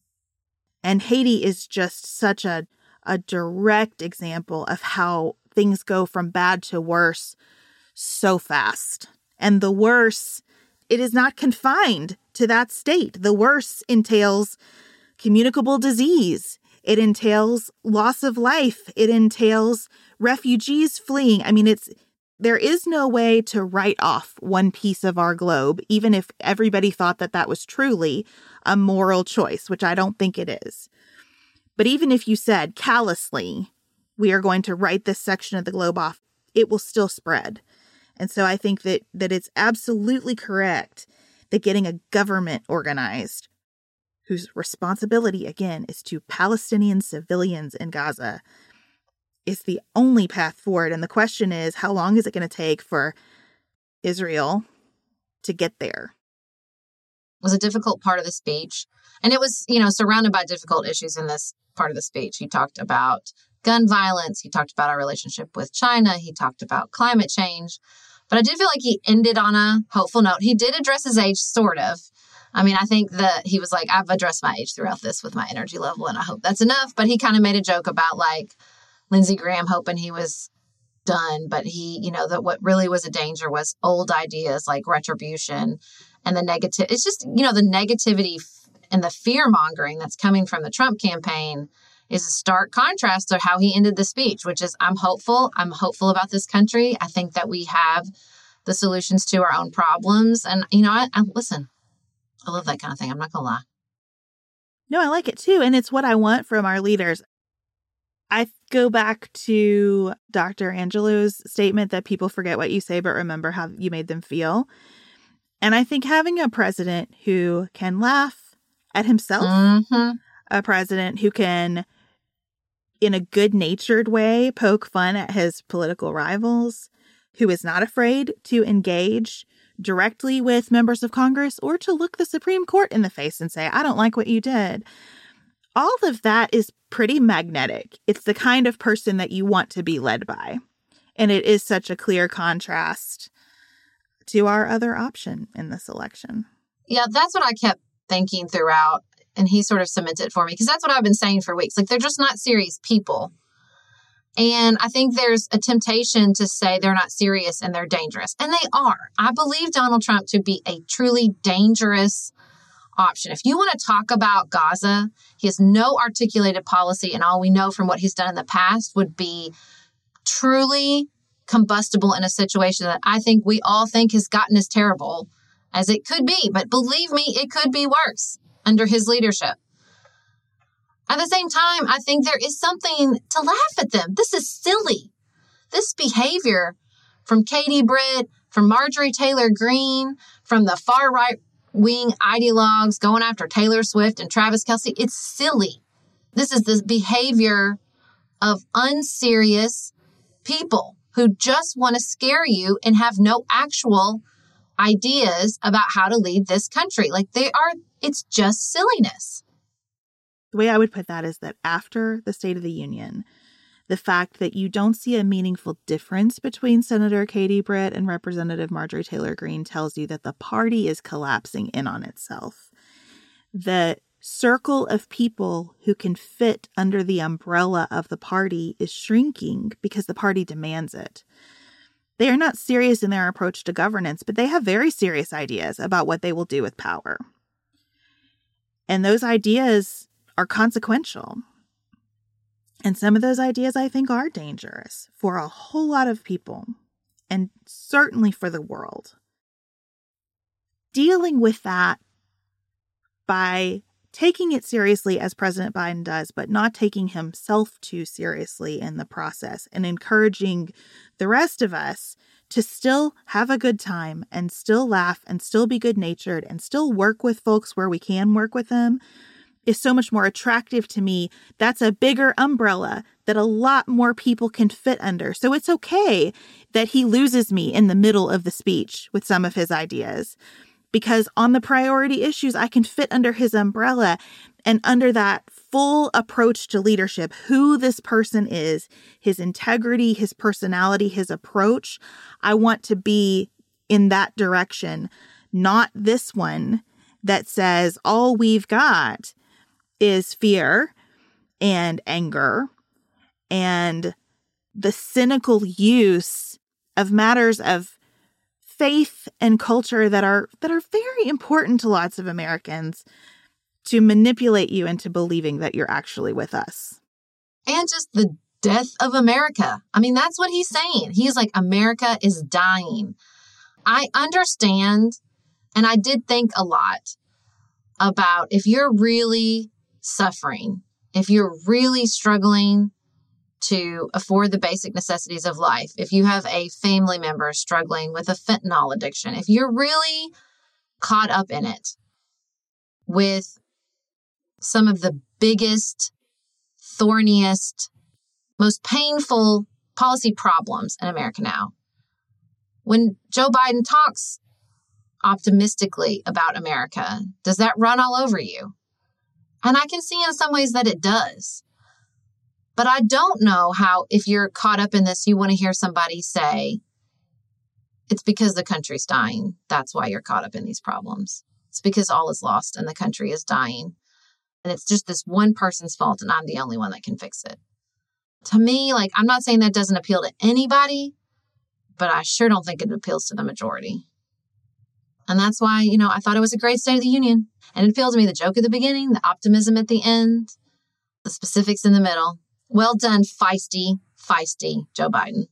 And Haiti is just such a direct example of how things go from bad to worse so fast. And the worse, it is not confined to that state. The worse entails communicable disease. It entails loss of life. It entails refugees fleeing. I mean, there is no way to write off one piece of our globe, even if everybody thought that that was truly a moral choice, which I don't think it is. But even if you said callously, we are going to write this section of the globe off, it will still spread. And so I think that it's absolutely correct that getting a government organized, whose responsibility, again, is to Palestinian civilians in Gaza, is the only path forward. And the question is, how long is it going to take for Israel to get there? It was a difficult part of the speech. And it was, surrounded by difficult issues in this part of the speech. He talked about gun violence. He talked about our relationship with China. He talked about climate change. But I did feel like he ended on a hopeful note. He did address his age, sort of. I mean, I think that he was like, I've addressed my age throughout this with my energy level, and I hope that's enough. But he kind of made a joke about, like, Lindsey Graham hoping he was done. But he, that what really was a danger was old ideas like retribution and the negative. It's just, the negativity and the fear mongering that's coming from the Trump campaign is a stark contrast to how he ended the speech, which is, I'm hopeful. I'm hopeful about this country. I think that we have the solutions to our own problems. And, I listen, I love that kind of thing. I'm not going to lie. No, I like it too. And it's what I want from our leaders. I go back to Dr. Angelou's statement that people forget what you say, but remember how you made them feel. And I think having a president who can laugh at himself, a president who can, in a good-natured way, poke fun at his political rivals, who is not afraid to engage directly with members of Congress or to look the Supreme Court in the face and say, I don't like what you did. All of that is pretty magnetic. It's the kind of person that you want to be led by. And it is such a clear contrast to our other option in this election. Yeah, that's what I kept thinking throughout. And he sort of cemented it for me, because that's what I've been saying for weeks. Like, they're just not serious people. And I think there's a temptation to say they're not serious and they're dangerous. And they are. I believe Donald Trump to be a truly dangerous option. If you want to talk about Gaza, he has no articulated policy. And all we know from what he's done in the past would be truly combustible in a situation that I think we all think has gotten as terrible as it could be. But believe me, it could be worse under his leadership. At the same time, I think there is something to laugh at them. This is silly. This behavior from Katie Britt, from Marjorie Taylor Greene, from the far right-wing ideologues going after Taylor Swift and Travis Kelce, it's silly. This is the behavior of unserious people who just want to scare you and have no actual ideas about how to lead this country. It's just silliness. The way I would put that is that after the State of the Union, the fact that you don't see a meaningful difference between Senator Katie Britt and Representative Marjorie Taylor Greene tells you that the party is collapsing in on itself. The circle of people who can fit under the umbrella of the party is shrinking because the party demands it. They are not serious in their approach to governance, but they have very serious ideas about what they will do with power. And those ideas are consequential. And some of those ideas, I think, are dangerous for a whole lot of people, and certainly for the world. Dealing with that by taking it seriously as President Biden does, but not taking himself too seriously in the process, and encouraging the rest of us to still have a good time and still laugh and still be good-natured and still work with folks where we can work with them, is so much more attractive to me. That's a bigger umbrella that a lot more people can fit under. So it's okay that he loses me in the middle of the speech with some of his ideas, because on the priority issues, I can fit under his umbrella and under that full approach to leadership, who this person is, his integrity, his personality, his approach. I want to be in that direction, not this one that says all we've got is fear and anger and the cynical use of matters of faith and culture that are very important to lots of Americans to manipulate you into believing that you're actually with us. And just the death of America. I mean, that's what he's saying. He's like, America is dying. I understand, and I did think a lot about if you're really suffering, if you're really struggling to afford the basic necessities of life, if you have a family member struggling with a fentanyl addiction, if you're really caught up in it with some of the biggest, thorniest, most painful policy problems in America now, when Joe Biden talks optimistically about America, does that run all over you? And I can see in some ways that it does. But I don't know how, if you're caught up in this, you want to hear somebody say, it's because the country's dying. That's why you're caught up in these problems. It's because all is lost and the country is dying. And it's just this one person's fault and I'm the only one that can fix it. To me, like, I'm not saying that doesn't appeal to anybody, but I sure don't think it appeals to the majority. And that's why, I thought it was a great State of the Union. And it appealed to me, the joke at the beginning, the optimism at the end, the specifics in the middle. Well done, feisty Joe Biden.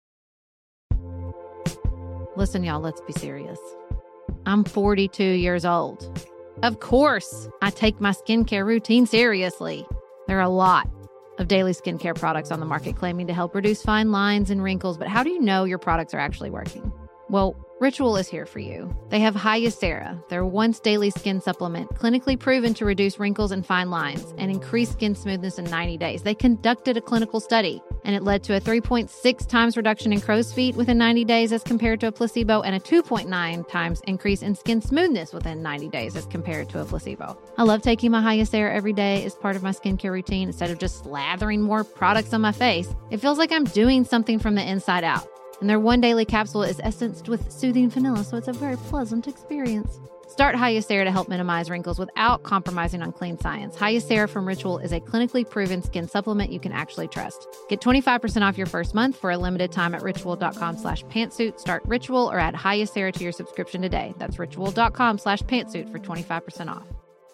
Listen, y'all, let's be serious. I'm 42 years old. Of course, I take my skincare routine seriously. There are a lot of daily skincare products on the market claiming to help reduce fine lines and wrinkles, but how do you know your products are actually working? Well, Ritual is here for you. They have Hyacera, their once daily skin supplement, clinically proven to reduce wrinkles and fine lines and increase skin smoothness in 90 days. They conducted a clinical study, and it led to a 3.6 times reduction in crow's feet within 90 days as compared to a placebo, and a 2.9 times increase in skin smoothness within 90 days as compared to a placebo. I love taking my Hyacera every day as part of my skincare routine instead of just slathering more products on my face. It feels like I'm doing something from the inside out. And their one daily capsule is essenced with soothing vanilla, so it's a very pleasant experience. Start Hyacera to help minimize wrinkles without compromising on clean science. Hyacera from Ritual is a clinically proven skin supplement you can actually trust. Get 25% off your first month for a limited time at ritual.com/pantsuit. Start Ritual or add Hyacera to your subscription today. That's ritual.com/pantsuit for 25% off.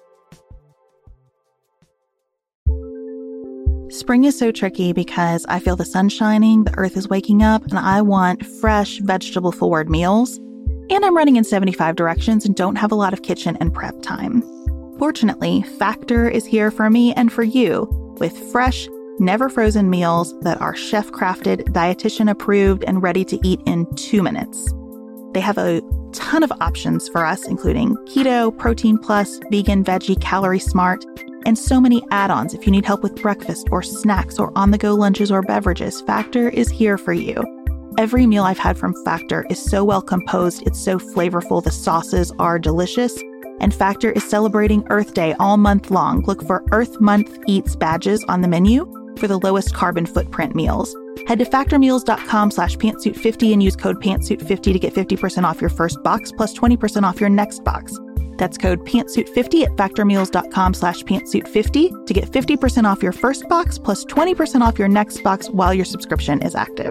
Spring is so tricky because I feel the sun shining, the earth is waking up, and I want fresh, vegetable-forward meals. And I'm running in 75 directions and don't have a lot of kitchen and prep time. Fortunately, Factor is here for me and for you with fresh, never-frozen meals that are chef-crafted, dietitian-approved, and ready to eat in 2 minutes. They have a ton of options for us, including keto, protein plus, vegan, veggie, calorie smart, and so many add-ons if you need help with breakfast or snacks or on-the-go lunches or beverages. Factor is here for you. Every meal I've had from Factor is so well composed, it's so flavorful, the sauces are delicious, and Factor is celebrating Earth Day all month long. Look for Earth Month Eats badges on the menu for the lowest carbon footprint meals. Head to factormeals.com/pantsuit50 and use code pantsuit50 to get 50% off your first box plus 20% off your next box. That's code pantsuit50 at factormeals.com/pantsuit50 to get 50% off your first box plus 20% off your next box while your subscription is active.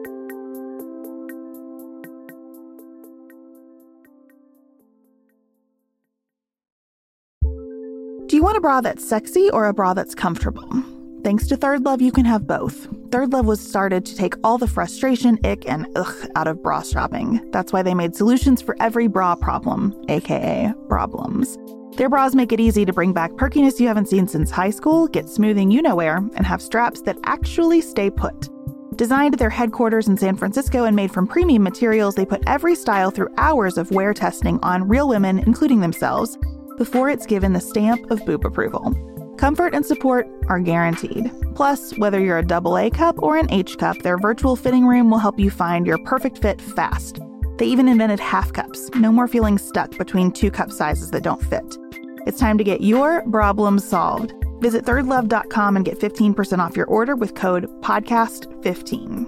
Do you want a bra that's sexy or a bra that's comfortable? Thanks to Third Love, you can have both. Third Love was started to take all the frustration, ick, and ugh out of bra shopping. That's why they made solutions for every bra problem, aka problems. Their bras make it easy to bring back perkiness you haven't seen since high school, get smoothing you-know-where, and have straps that actually stay put. Designed at their headquarters in San Francisco and made from premium materials, they put every style through hours of wear testing on real women, including themselves, before it's given the stamp of boob approval. Comfort and support are guaranteed. Plus, whether you're a AA cup or an H cup, their virtual fitting room will help you find your perfect fit fast. They even invented half cups. No more feeling stuck between 2 cup sizes that don't fit. It's time to get your problems solved. Visit thirdlove.com and get 15% off your order with code PODCAST15.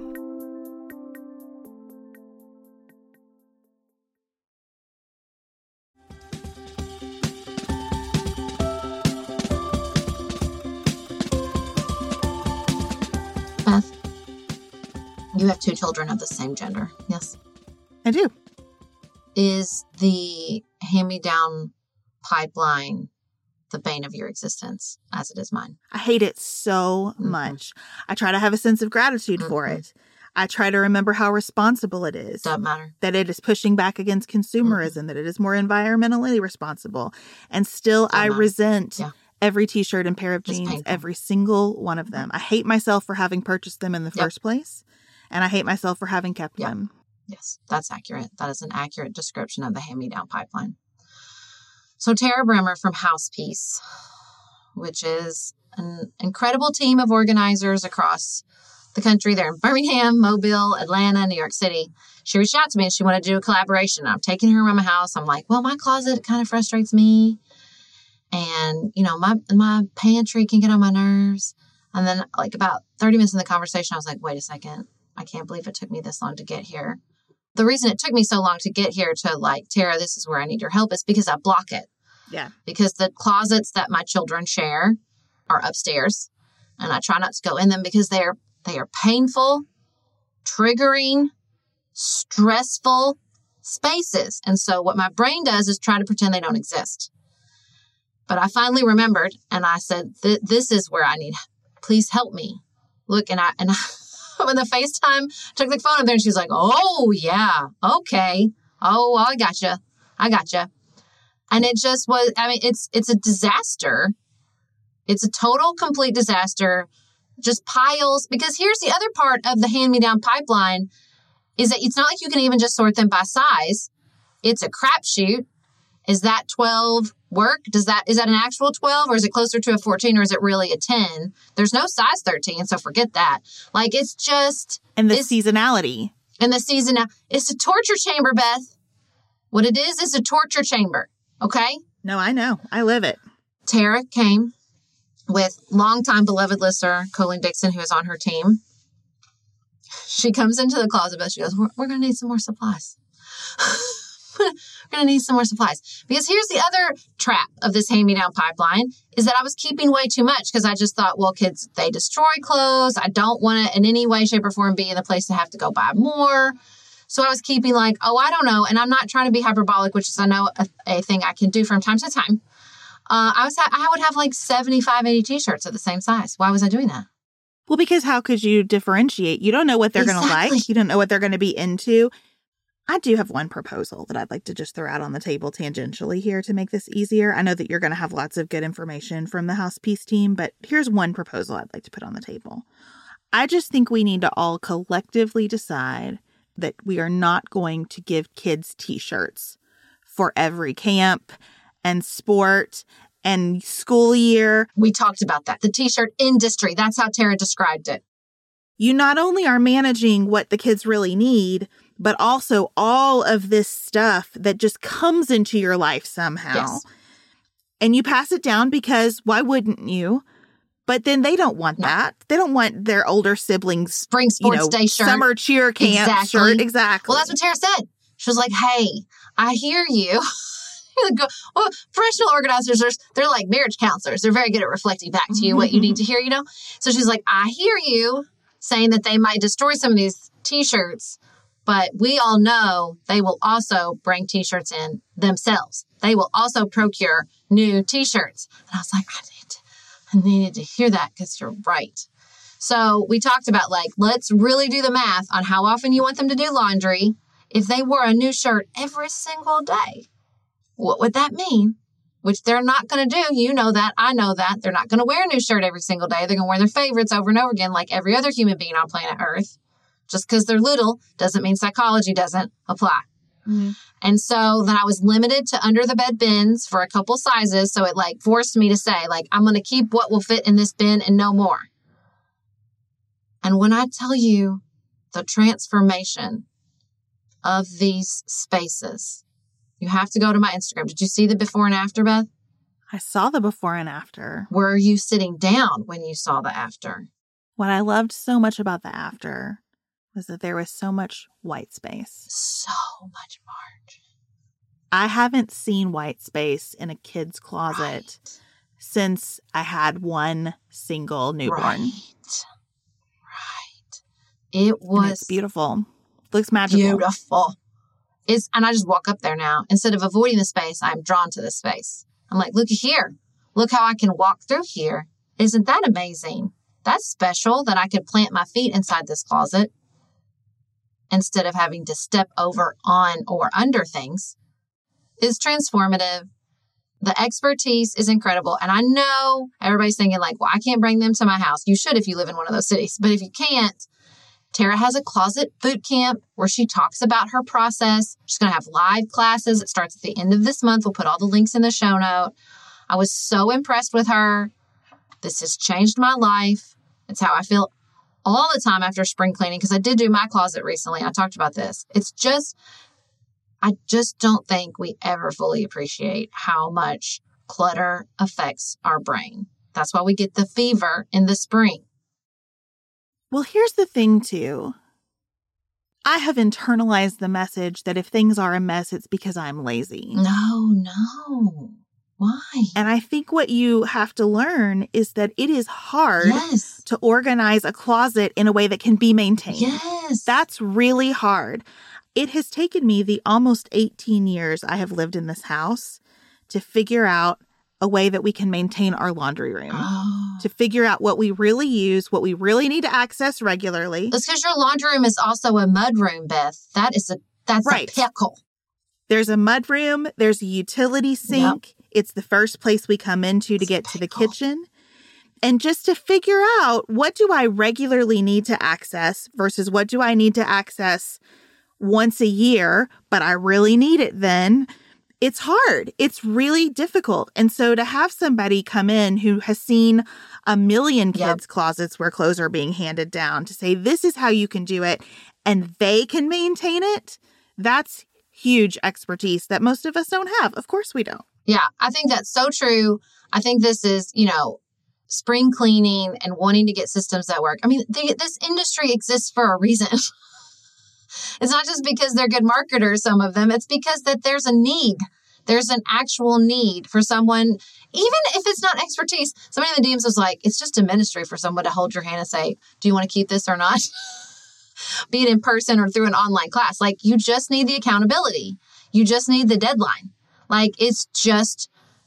Beth, you have 2 children of the same gender, yes? I do. Is the hand-me-down pipeline the bane of your existence, as it is mine? I hate it so much. I try to have a sense of gratitude for it. I try to remember how responsible it is. Doesn't matter. That it is pushing back against consumerism, that it is more environmentally responsible. And still, I resent every t-shirt and pair of jeans, every single one of them. I hate myself for having purchased them in the first place. And I hate myself for having kept them. Yes, that's accurate. That is an accurate description of the hand-me-down pipeline. So Tara Bremer from House Peace, which is an incredible team of organizers across the country. They're in Birmingham, Mobile, Atlanta, New York City. She reached out to me and she wanted to do a collaboration. I'm taking her around my house. I'm like, well, my closet kind of frustrates me. And, you know, my pantry can get on my nerves. And then like about 30 minutes in the conversation, I was like, wait a second. I can't believe it took me this long to get here. The reason it took me so long to get here to like, Tara, this is where I need your help is because I block it. Yeah. Because the closets that my children share are upstairs. And I try not to go in them because they are painful, triggering, stressful spaces. And so what my brain does is try to pretend they don't exist. But I finally remembered and I said, this is where I need, please help me. Look, and I when the FaceTime took the phone up there and she was like, oh yeah, okay. Oh, I gotcha. And it just was, I mean, it's a disaster. It's a total, complete disaster. Just piles. Because here's the other part of the hand-me-down pipeline is that it's not like you can even just sort them by size. It's a crapshoot. Is that 12 work? Is that an actual 12 or is it closer to a 14 or is it really a 10? There's no size 13, so forget that. Like it's just... And the seasonality. It's a torture chamber, Beth. What it is a torture chamber. Okay? No, I know. I live it. Tara came with longtime beloved listener, Colleen Dixon, who is on her team. She comes into the closet, but she goes, we're going to need some more supplies. We're going to need some more supplies. Because here's the other trap of this hand-me-down pipeline is that I was keeping way too much because I just thought, well, kids, they destroy clothes. I don't want to in any way, shape, or form be in the place to have to go buy more. So I was keeping like, oh, I don't know. And I'm not trying to be hyperbolic, which is, I know, a thing I can do from time to time. I would have like 75, 80 t-shirts of the same size. Why was I doing that? Well, because how could you differentiate? You don't know what they're going to like. You don't know what they're going to be into. I do have one proposal that I'd like to just throw out on the table tangentially here to make this easier. I know that you're going to have lots of good information from the House Peace team, but here's one proposal I'd like to put on the table. I just think we need to all collectively decide that we are not going to give kids t-shirts for every camp and sport and school year. We talked about that. The t-shirt industry. That's how Tara described it. You not only are managing what the kids really need, but also all of this stuff that just comes into your life somehow. Yes. And you pass it down because why wouldn't you? But then they don't want that. They don't want their older siblings' spring sports day shirt, summer cheer camp shirt. Exactly. Well, that's what Tara said. She was like, hey, I hear you. Well, professional organizers, they're like marriage counselors. They're very good at reflecting back to you what you need to hear, you know? So she's like, I hear you saying that they might destroy some of these t-shirts, but we all know they will also bring t-shirts in themselves. They will also procure new t-shirts. And I was like, I needed to hear that because you're right. So we talked about like, let's really do the math on how often you want them to do laundry. If they wore a new shirt every single day, what would that mean? Which they're not going to do. You know that. I know that. They're not going to wear a new shirt every single day. They're going to wear their favorites over and over again like every other human being on planet Earth. Just because they're little doesn't mean psychology doesn't apply. Mm-hmm. And so then I was limited to under the bed bins for a couple sizes. So it like forced me to say, like, I'm going to keep what will fit in this bin and no more. And when I tell you the transformation of these spaces, you have to go to my Instagram. Did you see the before and after, Beth? I saw the before and after. Were you sitting down when you saw the after? What I loved so much about the after was that there was so much white space. So much margin. I haven't seen white space in a kid's closet since I had one single newborn. Right. It was and it's beautiful. Looks magical. Beautiful. And I just walk up there now. Instead of avoiding the space, I'm drawn to the space. I'm like, look here. Look how I can walk through here. Isn't that amazing? That's special that I could plant my feet inside this closet instead of having to step over on or under things. It's transformative. The expertise is incredible. And I know everybody's thinking like, well, I can't bring them to my house. You should if you live in one of those cities. But if you can't, Tara has a closet boot camp where she talks about her process. She's going to have live classes. It starts at the end of this month. We'll put all the links in the show note. I was so impressed with her. This has changed my life. It's how I feel all the time after spring cleaning, because I did do my closet recently. I talked about this. I just don't think we ever fully appreciate how much clutter affects our brain. That's why we get the fever in the spring. Well, here's the thing, too. I have internalized the message that if things are a mess, it's because I'm lazy. No. Why? And I think what you have to learn is that it is hard to organize a closet in a way that can be maintained. Yes. That's really hard. It has taken me the almost 18 years I have lived in this house to figure out a way that we can maintain our laundry room, to figure out what we really use, what we really need to access regularly. That's because your laundry room is also a mud room, Beth. That's right. A pickle. There's a mud room. There's a utility sink. Yep. It's the first place we come into to get to the kitchen. And just to figure out, what do I regularly need to access versus what do I need to access once a year, but I really need it then. It's hard. It's really difficult. And so to have somebody come in who has seen a million kids' closets where clothes are being handed down to say, this is how you can do it, and they can maintain it, that's huge expertise that most of us don't have. Of course we don't. Yeah, I think that's so true. I think this is, spring cleaning and wanting to get systems that work. I mean, this industry exists for a reason. It's not just because they're good marketers, some of them. It's because that there's a need. There's an actual need for someone, even if it's not expertise. Somebody in the DMs was like, it's just a ministry for someone to hold your hand and say, do you want to keep this or not? Be it in person or through an online class. Like, you just need the accountability. You just need the deadline. Like, it's just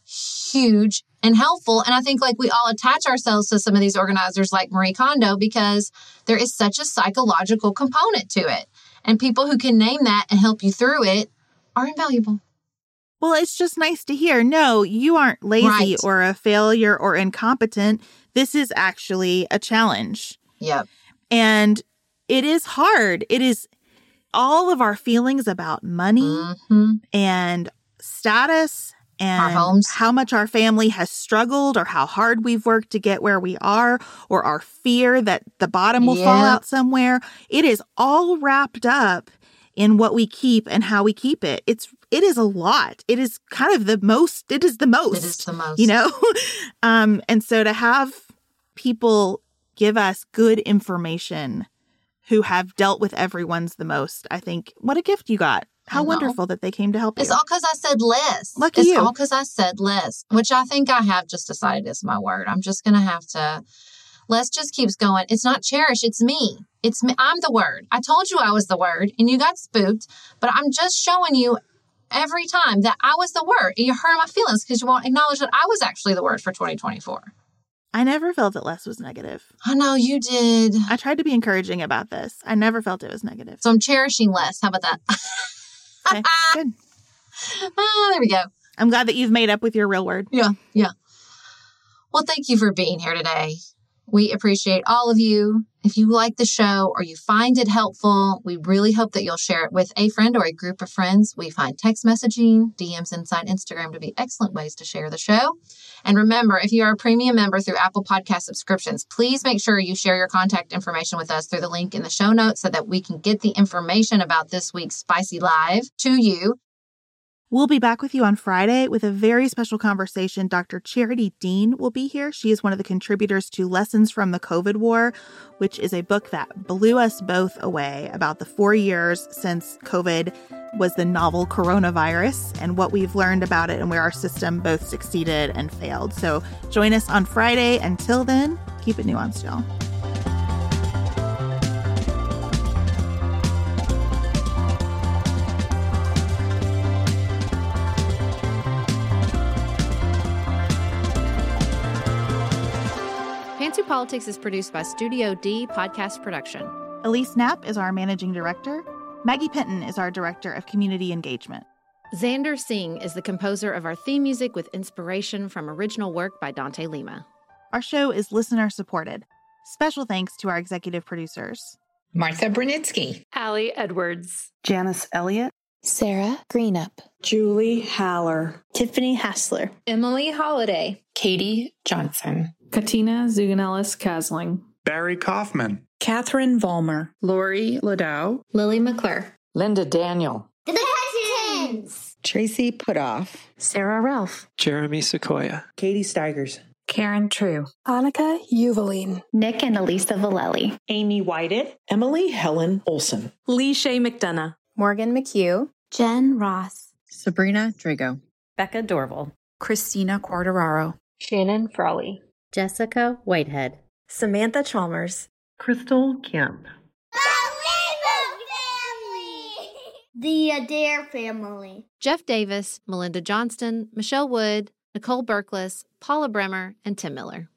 huge and helpful. And I think like we all attach ourselves to some of these organizers like Marie Kondo because there is such a psychological component to it. And people who can name that and help you through it are invaluable. Well, it's just nice to hear, no, you aren't lazy or a failure or incompetent. This is actually a challenge. Yep. And it is hard. It is all of our feelings about money and status and our homes, how much our family has struggled or how hard we've worked to get where we are, or our fear that the bottom will fall out somewhere. It is all wrapped up in what we keep and how we keep it. It is a lot. It is kind of the most. It is the most. And so to have people give us good information who have dealt with everyone's the most, I think, what a gift you got. How wonderful that they came to help you. It's all because I said less. Lucky you. It's all because I said less, which I think I have just decided is my word. I'm just going to have to. Less just keeps going. It's not cherish. It's me. It's me. I'm the word. I told you I was the word and you got spooked, but I'm just showing you every time that I was the word. And you hurt my feelings because you won't acknowledge that I was actually the word for 2024. I never felt that less was negative. I know you did. I tried to be encouraging about this. I never felt it was negative. So I'm cherishing less. How about that? Okay, good. There we go. I'm glad that you've made up with your real word. Yeah. Well, thank you for being here today. We appreciate all of you. If you like the show or you find it helpful, we really hope that you'll share it with a friend or a group of friends. We find text messaging, DMs inside Instagram to be excellent ways to share the show. And remember, if you are a premium member through Apple Podcast subscriptions, please make sure you share your contact information with us through the link in the show notes so that we can get the information about this week's Spicy Live to you. We'll be back with you on Friday with a very special conversation. Dr. Charity Dean will be here. She is one of the contributors to Lessons from the COVID War, which is a book that blew us both away about the 4 years since COVID was the novel coronavirus and what we've learned about it and where our system both succeeded and failed. So join us on Friday. Until then, keep it nuanced, y'all. Pantsuit Politics is produced by Studio D Podcast Production. Elise Knapp is our managing director. Maggie Penton is our director of community engagement. Xander Singh is the composer of our theme music with inspiration from original work by Dante Lima. Our show is listener supported. Special thanks to our executive producers: Martha Brunitsky, Allie Edwards, Janice Elliott, Sarah Greenup, Julie Haller, Tiffany Hassler, Emily Holiday, Katie Johnson, Katina Zuganellis-Kasling, Barry Kaufman, Catherine Vollmer, Lori Ladow, Lily McClure, Linda Daniel, The Pettons, Tracy Putoff, Sarah Ralph, Jeremy Sequoia, Katie Steigers, Karen True, Annika Uvaline, Nick and Elisa Valelli, Amy Whited, Emily Helen Olson, Lee Shea McDonough, Morgan McHugh, Jen Ross, Sabrina Drago, Becca Dorval, Christina Quartararo, Shannon Frawley, Jessica Whitehead, Samantha Chalmers, Crystal Kemp, the Adair family, Jeff Davis, Melinda Johnston, Michelle Wood, Nicole Berkless, Paula Bremer, and Tim Miller.